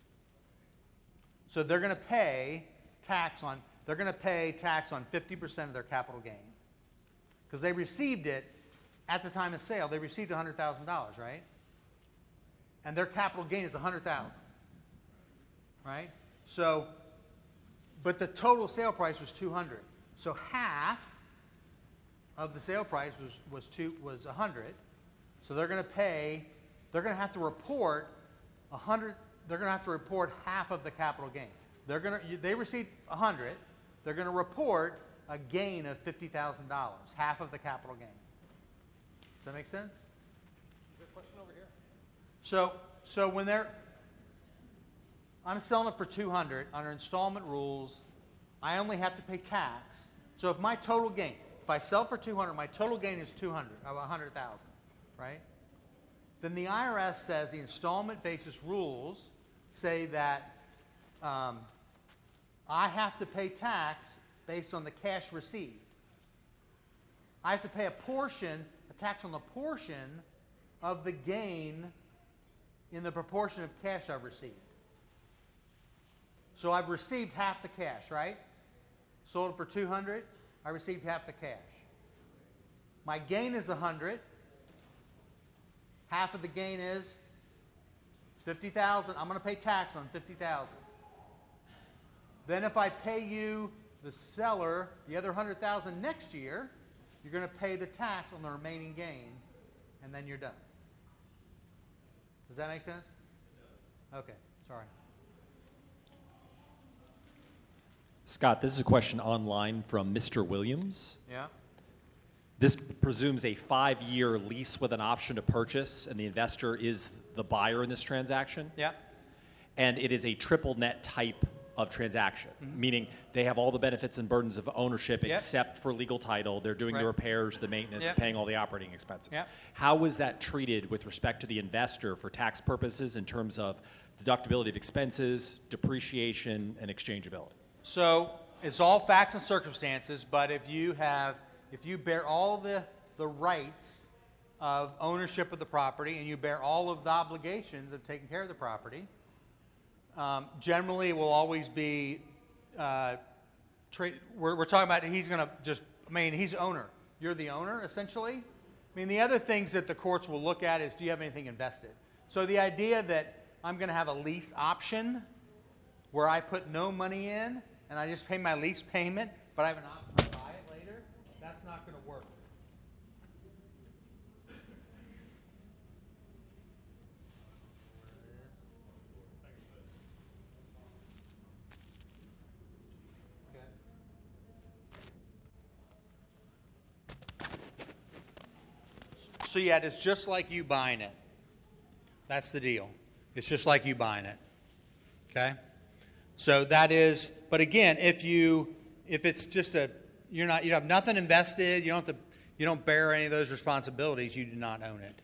So they're going to pay tax on, they're going to pay tax on fifty percent of their capital gain. Because they received it at the time of sale. They received one hundred thousand dollars, right? And their capital gain is one hundred thousand dollars, right? So, but the total sale price was two hundred. So half of the sale price was was two was one hundred. So they're going to pay. They're going to have to report one hundred. They're going to have to report half of the capital gain. They're going to. They received one hundred. They're going to report a gain of fifty thousand dollars, half of the capital gain. Does that make sense? Is there a question over here? So, so when they're, I'm selling it for two hundred under installment rules, I only have to pay tax. So if my total gain, if I sell for two hundred, my total gain is two hundred, of one hundred thousand, right? Then the I R S says the installment basis rules say that um, I have to pay tax based on the cash received. I have to pay a portion, a tax on the portion of the gain in the proportion of cash I've received. So I've received half the cash, right? Sold it for two hundred, I received half the cash. My gain is one hundred. Half of the gain is fifty thousand. I'm going to pay tax on fifty thousand. Then if I pay you, the seller, the other one hundred thousand next year, you're going to pay the tax on the remaining gain, and then you're done. Does that make sense? It does. Okay, sorry. Scott, this is a question online from Mister Williams. Yeah. This presumes a five-year lease with an option to purchase, and the investor is the buyer in this transaction. Yeah. And it is a triple net type of transaction, mm-hmm. meaning they have all the benefits and burdens of ownership Yep. except for legal title. They're doing Right. the repairs, the maintenance, Yep. paying all the operating expenses. Yep. How is that treated with respect to the investor for tax purposes in terms of deductibility of expenses, depreciation, and exchangeability? So it's all facts and circumstances, but if you have, if you bear all the, the rights of ownership of the property and you bear all of the obligations of taking care of the property, um, generally it will always be, uh, tra- we're, we're talking about he's going to just, I mean, he's owner. You're the owner, essentially. I mean, the other things that the courts will look at is, do you have anything invested? So the idea that I'm going to have a lease option where I put no money in and I just pay my lease payment, but I have an option to buy it later, that's not going to work. So yeah, it's just like you buying it. That's the deal. It's just like you buying it. Okay? So that is, but again, if you, if it's just a, you're not, you have nothing invested, you don't have to, you don't bear any of those responsibilities, you do not own it.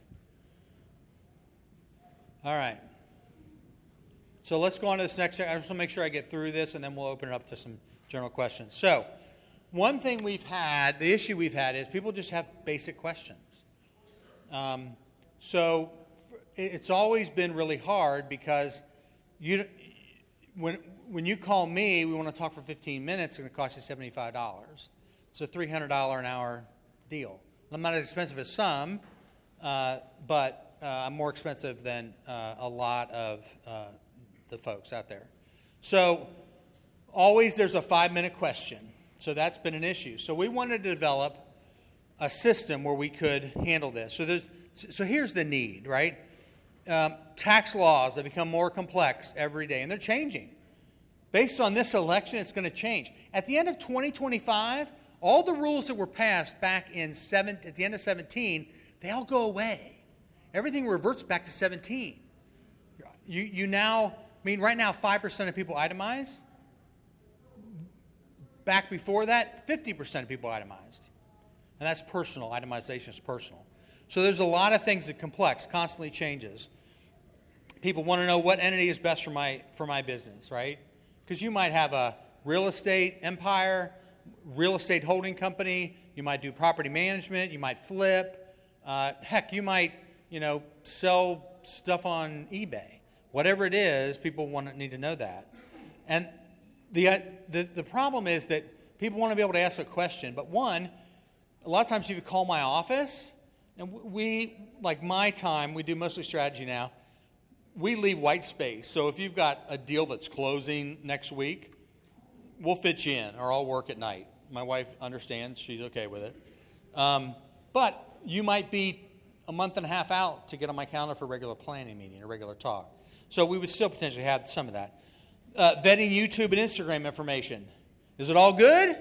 All right. So let's go on to this next, I just want to make sure I get through this and then we'll open it up to some general questions. So one thing we've had, the issue we've had is people just have basic questions. Um, so it's always been really hard because you, when when you call me, we want to talk for fifteen minutes, it's going to cost you seventy-five dollars. It's a three hundred dollars an hour deal. I'm not as expensive as some, uh, but uh, I'm more expensive than uh, a lot of uh, the folks out there. So always there's a five-minute question. So that's been an issue. So we wanted to develop a system where we could handle this. So there's, so here's the need, right? Um, tax laws that become more complex every day, and they're changing. Based on this election, it's going to change. At the end of twenty twenty-five, all the rules that were passed back in seven, at the end of seventeen, they all go away. Everything reverts back to seventeen. You, you now, I mean, right now, five percent of people itemize. Back before that, fifty percent of people itemized. And that's personal. Itemization is personal. So there's a lot of things that complex, constantly changes. People want to know what entity is best for my for my business, right? Because you might have a real estate empire, real estate holding company. You might do property management. You might flip. Uh, heck, you might, you know, sell stuff on eBay. Whatever it is, people want to need to know that. And the uh, the the problem is that people want to be able to ask a question, but one, a lot of times if you call my office, and we, like my time, we do mostly strategy now, we leave white space. So if you've got a deal that's closing next week, we'll fit you in, or I'll work at night. My wife understands. She's okay with it. Um, but you might be a month and a half out to get on my calendar for a regular planning meeting, a regular talk. So we would still potentially have some of that. Uh, vetting YouTube and Instagram information. Is it all good?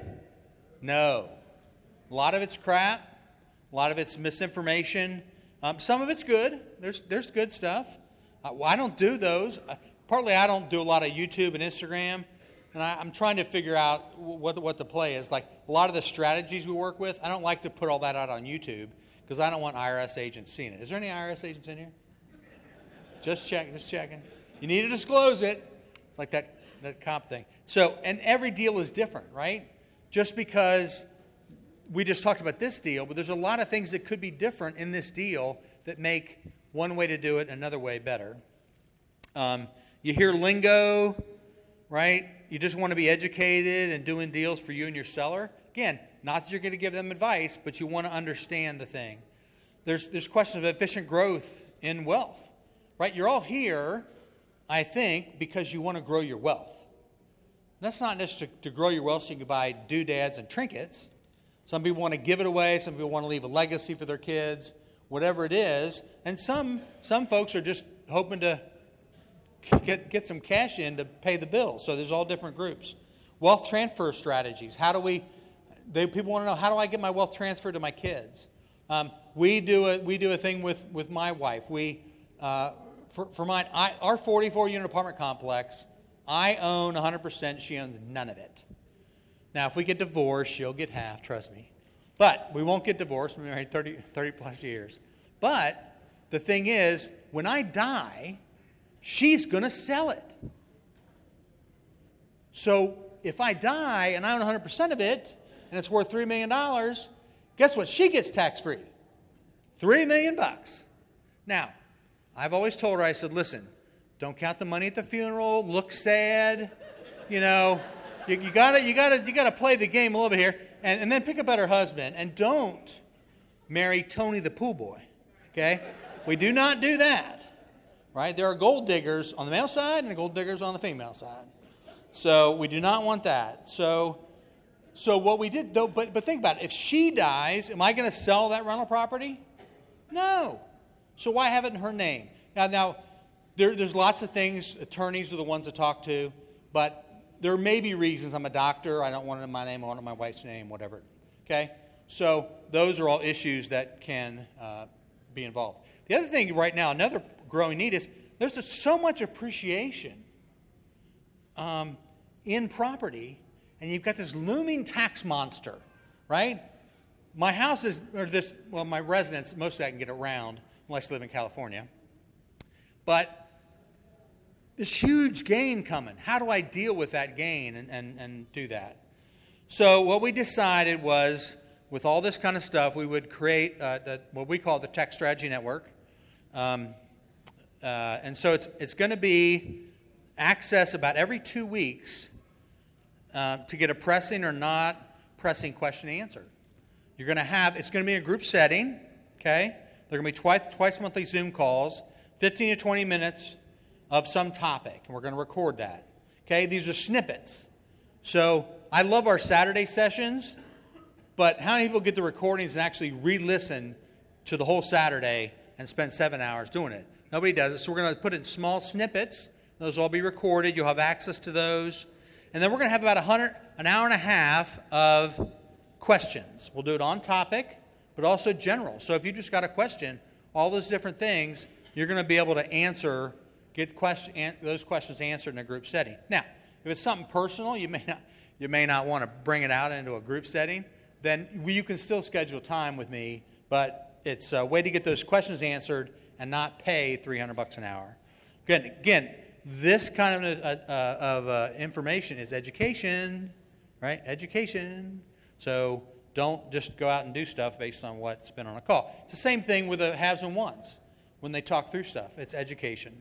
No. A lot of it's crap. A lot of it's misinformation. Um, some of it's good. There's there's good stuff. Uh, well, I don't do those. Uh, partly I don't do a lot of YouTube and Instagram, and I, I'm trying to figure out what the, what the play is. Like a lot of the strategies we work with, I don't like to put all that out on YouTube because I don't want I R S agents seeing it. Is there any I R S agents in here? Just checking, just checking. You need to disclose it. It's like that, that comp thing. So, and every deal is different, right? Just because we just talked about this deal, but there's a lot of things that could be different in this deal that make one way to do it another way better. Um, you hear lingo, right? You just want to be educated and doing deals for you and your seller. Again, not that you're going to give them advice, but you want to understand the thing. There's, there's questions of efficient growth in wealth, right? You're all here, I think, because you want to grow your wealth. That's not just to, to grow your wealth so you can buy doodads and trinkets. Some people want to give it away. Some people want to leave a legacy for their kids, whatever it is. And some some folks are just hoping to get, get some cash in to pay the bills. So there's all different groups. Wealth transfer strategies. How do we, they, people want to know, how do I get my wealth transferred to my kids? Um, we do a we do a thing with, with my wife. We uh, for for mine, I, our forty-four unit apartment complex, I own one hundred percent. She owns none of it. Now, if we get divorced, she'll get half. Trust me. But we won't get divorced. We've been married thirty, thirty plus years. But the thing is, when I die, she's going to sell it. So if I die and I own one hundred percent of it and it's worth three million dollars, guess what? She gets tax-free. three million dollars bucks. Now, I've always told her, I said, listen, don't count the money at the funeral, look sad, you know, you, you gotta you gotta you gotta play the game a little bit here, and, and then pick up at her husband, and don't marry Tony the pool boy. Okay? We do not do that. Right? There are gold diggers on the male side and gold diggers on the female side. So we do not want that. So so what we did though, but but think about it. If she dies, am I going to sell that rental property? No. So why have it in her name? Now now there, there's lots of things, attorneys are the ones to talk to, but there may be reasons. I'm a doctor, I don't want it in my name, I want it in my wife's name, whatever. Okay? So those are all issues that can uh, be involved. The other thing right now, another growing need is there's just so much appreciation um, in property, and you've got this looming tax monster, right? My house is, or this, well, my residence, mostly I can get around, unless I live in California. But this huge gain coming. How do I deal with that gain and, and, and do that? So what we decided was, with all this kind of stuff, we would create uh, the, what we call the Tax Strategy Network. Um, uh, and so it's, it's going to be access about every two weeks uh, to get a pressing or not pressing question answered. You're going to have, it's going to be a group setting, okay? There are going to be twice, twice monthly Zoom calls, fifteen to twenty minutes of some topic, and we're going to record that. Okay, these are snippets. So I love our Saturday sessions, but how many people get the recordings and actually re-listen to the whole Saturday and spend seven hours doing it? Nobody does it. So we're going to put it in small snippets. Those will all be recorded. You'll have access to those. And then we're going to have about a hundred, an hour and a half of questions. We'll do it on topic, but also general. So if you just got a question, all those different things, you're going to be able to answer, get question, an, those questions answered in a group setting. Now, if it's something personal, you may not, you may not want to bring it out into a group setting, then you can still schedule time with me, but it's a way to get those questions answered and not pay three hundred bucks an hour. Again, again this kind of, uh, uh, of uh, information is education, right? Education. So don't just go out and do stuff based on what's been on a call. It's the same thing with the haves and wants when they talk through stuff. It's education.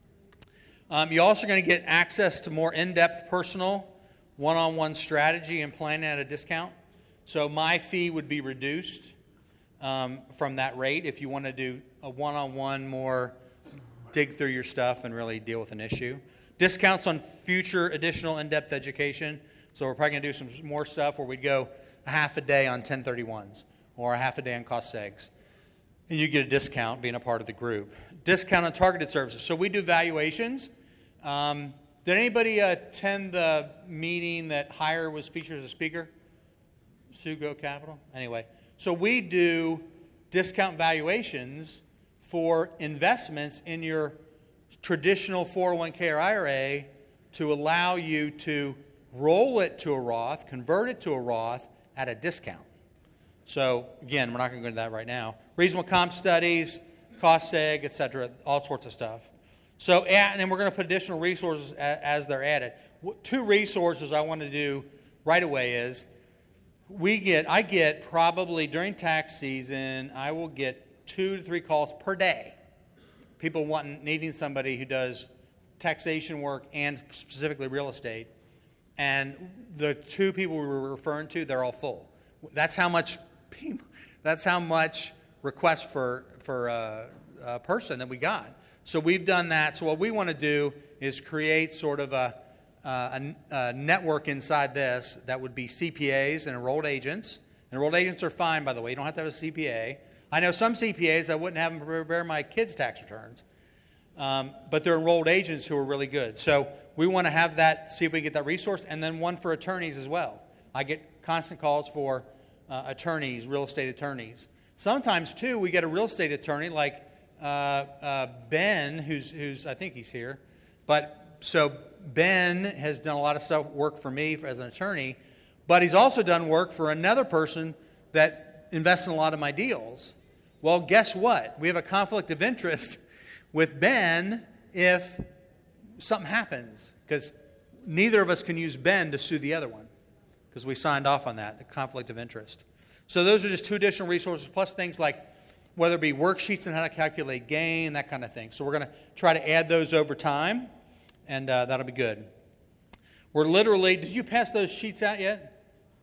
Um, you're also going to get access to more in-depth personal one-on-one strategy and planning at a discount. So my fee would be reduced um, from that rate if you want to do a one-on-one, more dig through your stuff and really deal with an issue. Discounts on future additional in-depth education. So we're probably going to do some more stuff where we'd go a half a day on ten thirty-ones or a half a day on cost segs. And you get a discount being a part of the group. Discount on targeted services. So we do valuations. Um, did anybody uh, attend the meeting that Hire was featured as a speaker? Sugo Capital? Anyway, so we do discount valuations for investments in your traditional four oh one k or I R A to allow you to roll it to a Roth, convert it to a Roth at a discount. So again, we're not going to go into that right now. Reasonable comp studies, cost seg, et cetera, all sorts of stuff. So, and then we're going to put additional resources as they're added. Two resources I want to do right away is we get, I get probably during tax season, I will get two to three calls per day. People wanting, needing somebody who does taxation work and specifically real estate. And the two people we were referring to, they're all full. That's how much people, that's how much requests for, for a, a person that we got. So we've done that. So what we want to do is create sort of a, uh, a, a network inside this that would be C P As and enrolled agents. Enrolled agents are fine, by the way. You don't have to have a C P A. I know some C P As, I wouldn't have them prepare my kids' tax returns. Um, but they're enrolled agents who are really good. So we want to have that, see if we can get that resource, and then one for attorneys as well. I get constant calls for uh, attorneys, real estate attorneys. Sometimes, too, we get a real estate attorney like uh, uh, Ben, who's, who's, I think he's here. But so Ben has done a lot of stuff, work for me as an attorney, but he's also done work for another person that invests in a lot of my deals. Well, guess what? We have a conflict of interest with Ben if something happens, because neither of us can use Ben to sue the other one, because we signed off on that, the conflict of interest. So those are just two additional resources, plus things like whether it be worksheets on how to calculate gain, that kind of thing. So we're going to try to add those over time, and uh, that'll be good. We're literally, did you pass those sheets out yet?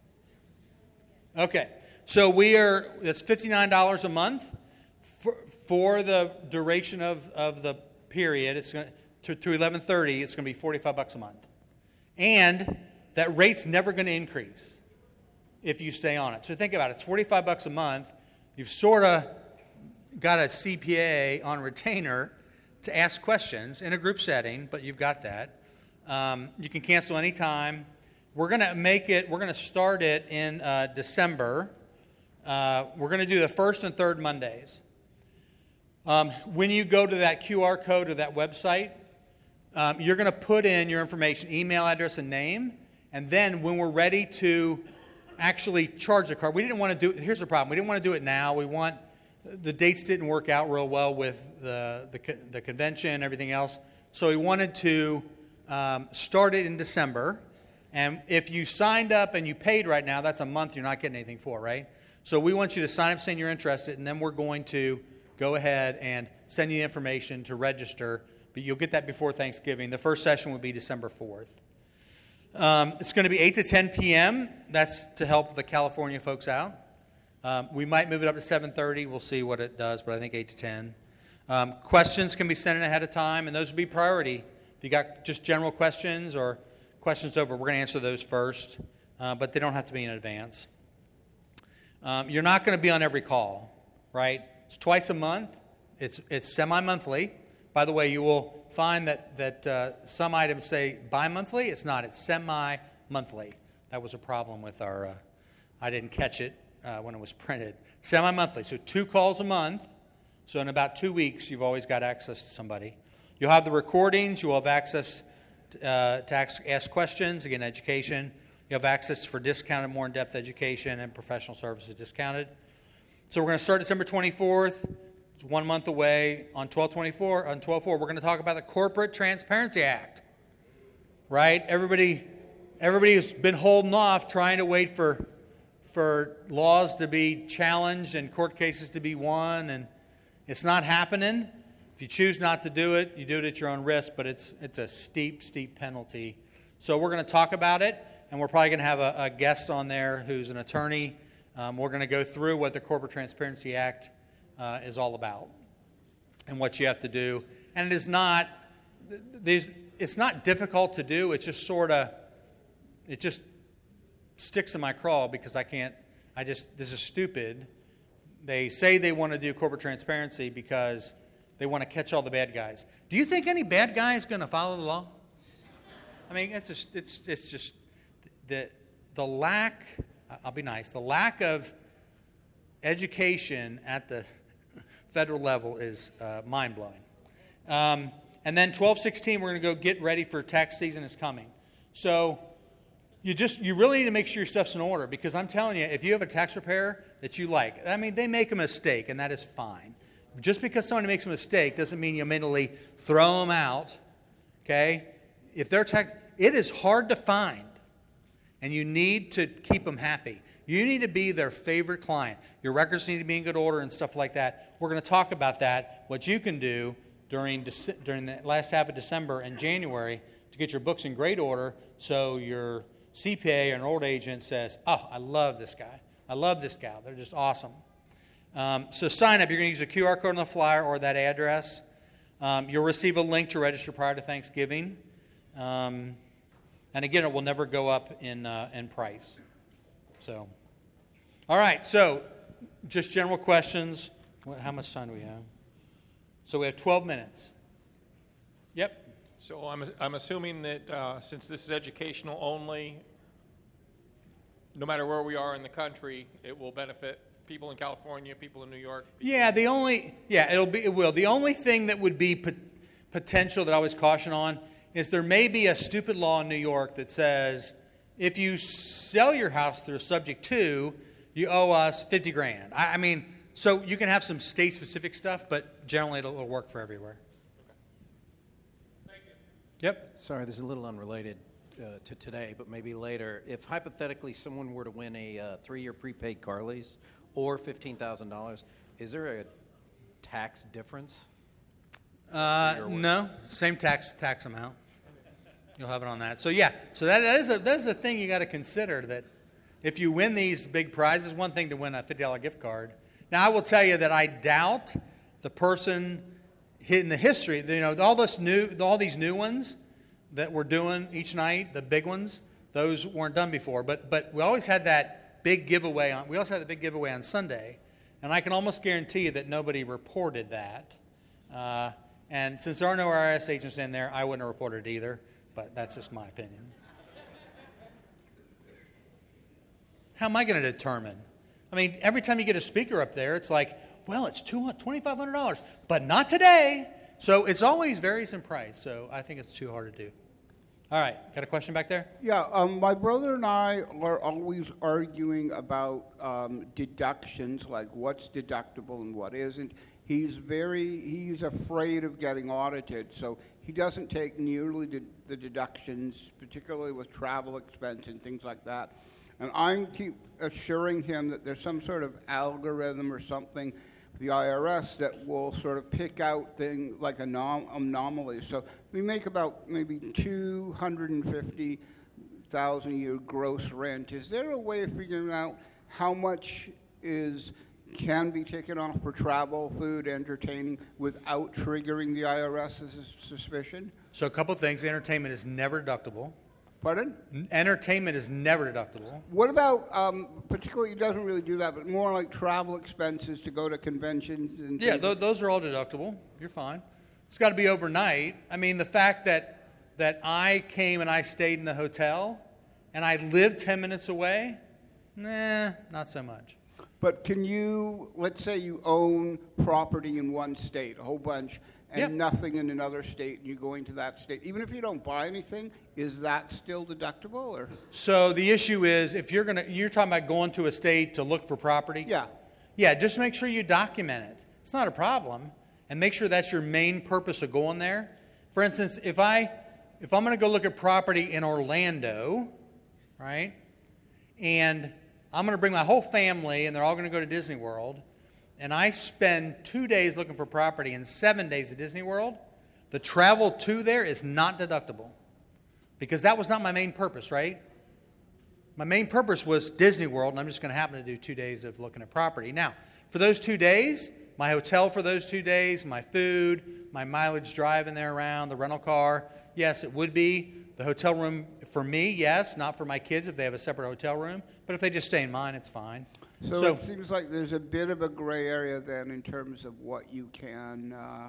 Okay. So we are, it's fifty-nine dollars a month for, for the duration of, of the period. It's going to, to eleven thirty, it's going to be forty-five bucks a month. And that rate's never going to increase if you stay on it. So think about it. It's forty-five bucks a month. You've sort of got a C P A on retainer to ask questions in a group setting, but you've got that. Um, you can cancel anytime. We're going to make it, we're going to start it in uh, December. Uh, we're going to do the first and third Mondays. Um, when you go to that Q R code or that website, um, you're going to put in your information, email address and name, and then when we're ready to actually charge the card, we didn't want to do, here's the problem, we didn't want to do it now. We want, the dates didn't work out real well with the, the, the convention, everything else, so we wanted to um, start it in December. And if you signed up and you paid right now, that's a month you're not getting anything for, right? So we want you to sign up saying you're interested, and then we're going to go ahead and send you the information to register. But you'll get that before Thanksgiving. The first session will be December fourth. Um, it's going to be eight to ten p.m. That's to help the California folks out. Um, we might move it up to seven thirty. We'll see what it does, but I think eight to ten. Um, questions can be sent in ahead of time, and those will be priority. If you got just general questions or questions over, we're going to answer those first, uh, but they don't have to be in advance. Um, you're not going to be on every call, right? It's twice a month. It's it's semi-monthly. By the way, you will find that that uh, some items say bi-monthly. It's not. It's semi-monthly. That was a problem with our. Uh, I didn't catch it uh, when it was printed. Semi-monthly. So two calls a month. So in about two weeks, you've always got access to somebody. You'll have the recordings. You'll have access to, uh, to ask, ask questions. Again, education. You have access for discounted, more in-depth education and professional services discounted. So we're going to start December twenty-fourth. It's one month away. On twelve twenty-four, on twelve four, we're going to talk about the Corporate Transparency Act. Right? Everybody, everybody has been holding off, trying to wait for, for laws to be challenged and court cases to be won, and it's not happening. If you choose not to do it, you do it at your own risk, but it's it's a steep, steep penalty. So we're going to talk about it. And we're probably going to have a, a guest on there who's an attorney. Um, we're going to go through what the Corporate Transparency Act uh, is all about and what you have to do. And it is not, there's, it's not difficult to do. It's just sort of, it just sticks in my craw because I can't, I just, this is stupid. They say they want to do corporate transparency because they want to catch all the bad guys. Do you think any bad guy is going to follow the law? I mean, it's just, it's, it's just, The, the lack, I'll be nice, the lack of education at the federal level is uh, mind-blowing. Um, and then twelve sixteen, we're going to go get ready for tax season is coming. So you just, you really need to make sure your stuff's in order, because I'm telling you, if you have a tax preparer that you like, I mean, they make a mistake, and that is fine. Just because somebody makes a mistake doesn't mean you immediately throw them out, okay? If they're tax, it is hard to find. And you need to keep them happy. You need to be their favorite client. Your records need to be in good order and stuff like that. We're going to talk about that, what you can do during, during the last half of December and January to get your books in great order so your C P A or an old agent says, oh, I love this guy. I love this gal. They're just awesome. Um, so sign up. You're going to use a Q R code on the flyer or that address. Um, you'll receive a link to register prior to Thanksgiving. Um, And again, it will never go up in uh, in price. So, all right. So, just general questions. What, how much time do we have? So we have twelve minutes. Yep. So I'm, I'm assuming that uh, since this is educational only, no matter where we are in the country, it will benefit people in California, people in New York. Yeah, the only, yeah, it'll be, it will. The only thing that would be pot- potential that I always caution on is there may be a stupid law in New York that says if you sell your house through subject to, you owe us fifty grand. I, I mean, so you can have some state-specific stuff, but generally it'll, it'll work for everywhere. Thank you. Yep. Sorry, this is a little unrelated uh, to today, but maybe later. If hypothetically someone were to win a uh, three-year prepaid car lease or fifteen thousand dollars, is there a tax difference? Uh, no, same tax tax amount. You'll have it on that. So yeah, so that, that is a that is a thing you got to consider, that if you win these big prizes, one thing to win a fifty dollar gift card. Now I will tell you that I doubt the person in the history, you know, all this new, all these new ones that we're doing each night, the big ones, those weren't done before. But but we always had that big giveaway on. We also had the big giveaway on Sunday, and I can almost guarantee you that nobody reported that. Uh, and since there are no I R S agents in there, I wouldn't have reported it either. But that's just my opinion. How am I going to determine? I mean, every time you get a speaker up there, it's like, well, it's twenty-five hundred dollars, but not today. So it's always varies in price. So I think it's too hard to do. All right, got a question back there? Yeah, um, my brother and I are always arguing about um, deductions, like what's deductible and what isn't. He's very, he's afraid of getting audited, so he doesn't take nearly the, the deductions, particularly with travel expense and things like that. And I keep assuring him that there's some sort of algorithm or something, the I R S, that will sort of pick out things like anom- anomalies. So we make about maybe two hundred fifty thousand dollars a year gross rent. Is there a way of figuring out how much is can be taken off for travel, food, entertaining without triggering the I R S's suspicion? So a couple things. Entertainment is never deductible. Pardon? Entertainment is never deductible. What about, um, particularly, it doesn't really do that, but more like travel expenses to go to conventions and Yeah, things? th- those are all deductible. You're fine. It's got to be overnight. I mean, the fact that that I came and I stayed in the hotel and I lived ten minutes away, nah, not so much. But can you, let's say you own property in one state, a whole bunch, and Yep. nothing in another state, and you go into that state, even if you don't buy anything, is that still deductible, or? So the issue is, if you're gonna, you're talking about going to a state to look for property. Yeah. Yeah, just make sure you document it. It's not a problem, and make sure that's your main purpose of going there. For instance, if I, if I'm going to go look at property in Orlando, right, and I'm going to bring my whole family, and they're all going to go to Disney World, and I spend two days looking for property and seven days at Disney World, the travel to there is not deductible, because that was not my main purpose, right? My main purpose was Disney World, and I'm just going to happen to do two days of looking at property. Now, for those two days, my hotel for those two days, my food, my mileage driving there around, the rental car, yes, it would be. The hotel room for me, yes, not for my kids if they have a separate hotel room, but if they just stay in mine, it's fine. So, So- it seems like there's a bit of a gray area then in terms of what you can, uh,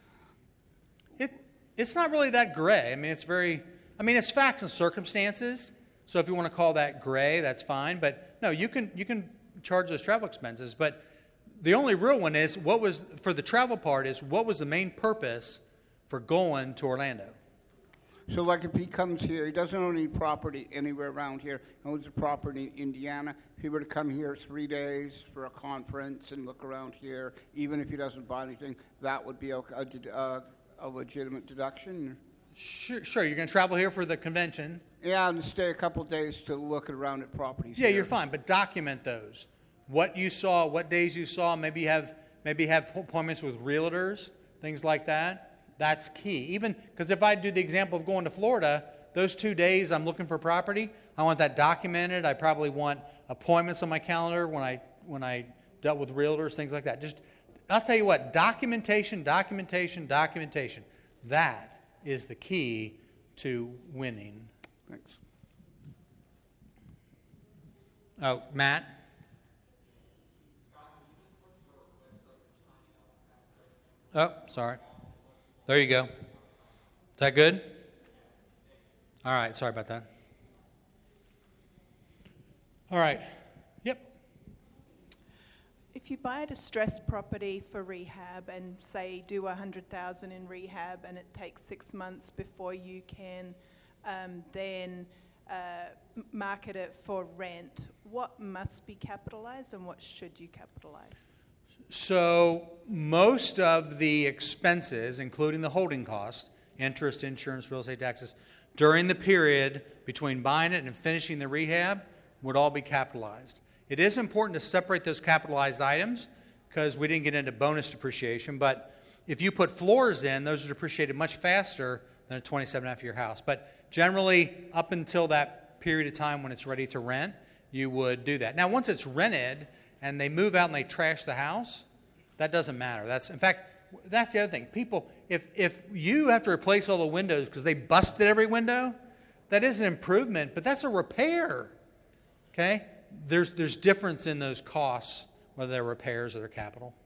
It, it's not really that gray. I mean, it's very, I mean, it's facts and circumstances. So if you want to call that gray, that's fine. But no, you can you can charge those travel expenses. But the only real one is what was, for the travel part, is what was the main purpose for going to Orlando? so like if he comes here, he doesn't own any property anywhere around here, he owns a property in Indiana. If he were to come here three days for a conference and look around here, even if he doesn't buy anything, that would be okay, a, ded- uh, a legitimate deduction? Sure, sure. You're going to travel here for the convention. Yeah, and stay a couple days to look around at properties Yeah, here. you're fine, but document those. What you saw, what days you saw. Maybe have maybe have appointments with realtors, things like that. That's key. Even because if I do the example of going to Florida, those two days I'm looking for property, I want that documented. I probably want appointments on my calendar when I when I dealt with realtors, things like that. Just, I'll tell you what, documentation, documentation, documentation. That is the key to winning. Thanks. Oh, Matt? Oh, sorry. There you go. Is that good? All right, sorry about that. All right. Yep. If you buy a distressed property for rehab and say do a hundred thousand in rehab, and it takes six months before you can um, then uh, m- market it for rent, what must be capitalized and what should you capitalize? So most of the expenses, including the holding cost, interest, insurance, real estate taxes, during the period between buying it and finishing the rehab would all be capitalized. It is important to separate those capitalized items because we didn't get into bonus depreciation, but if you put floors in, those are depreciated much faster than a twenty-seven and a half year house. But generally, up until that period of time when it's ready to rent, you would do that. Now, once it's rented and they move out and they trash the house, that doesn't matter. That's, in fact, that's the other thing. People, if, if you have to replace all the windows because they busted every window, that is an improvement, but that's a repair, okay? There's, there's difference in those costs, whether they're repairs or they're capital.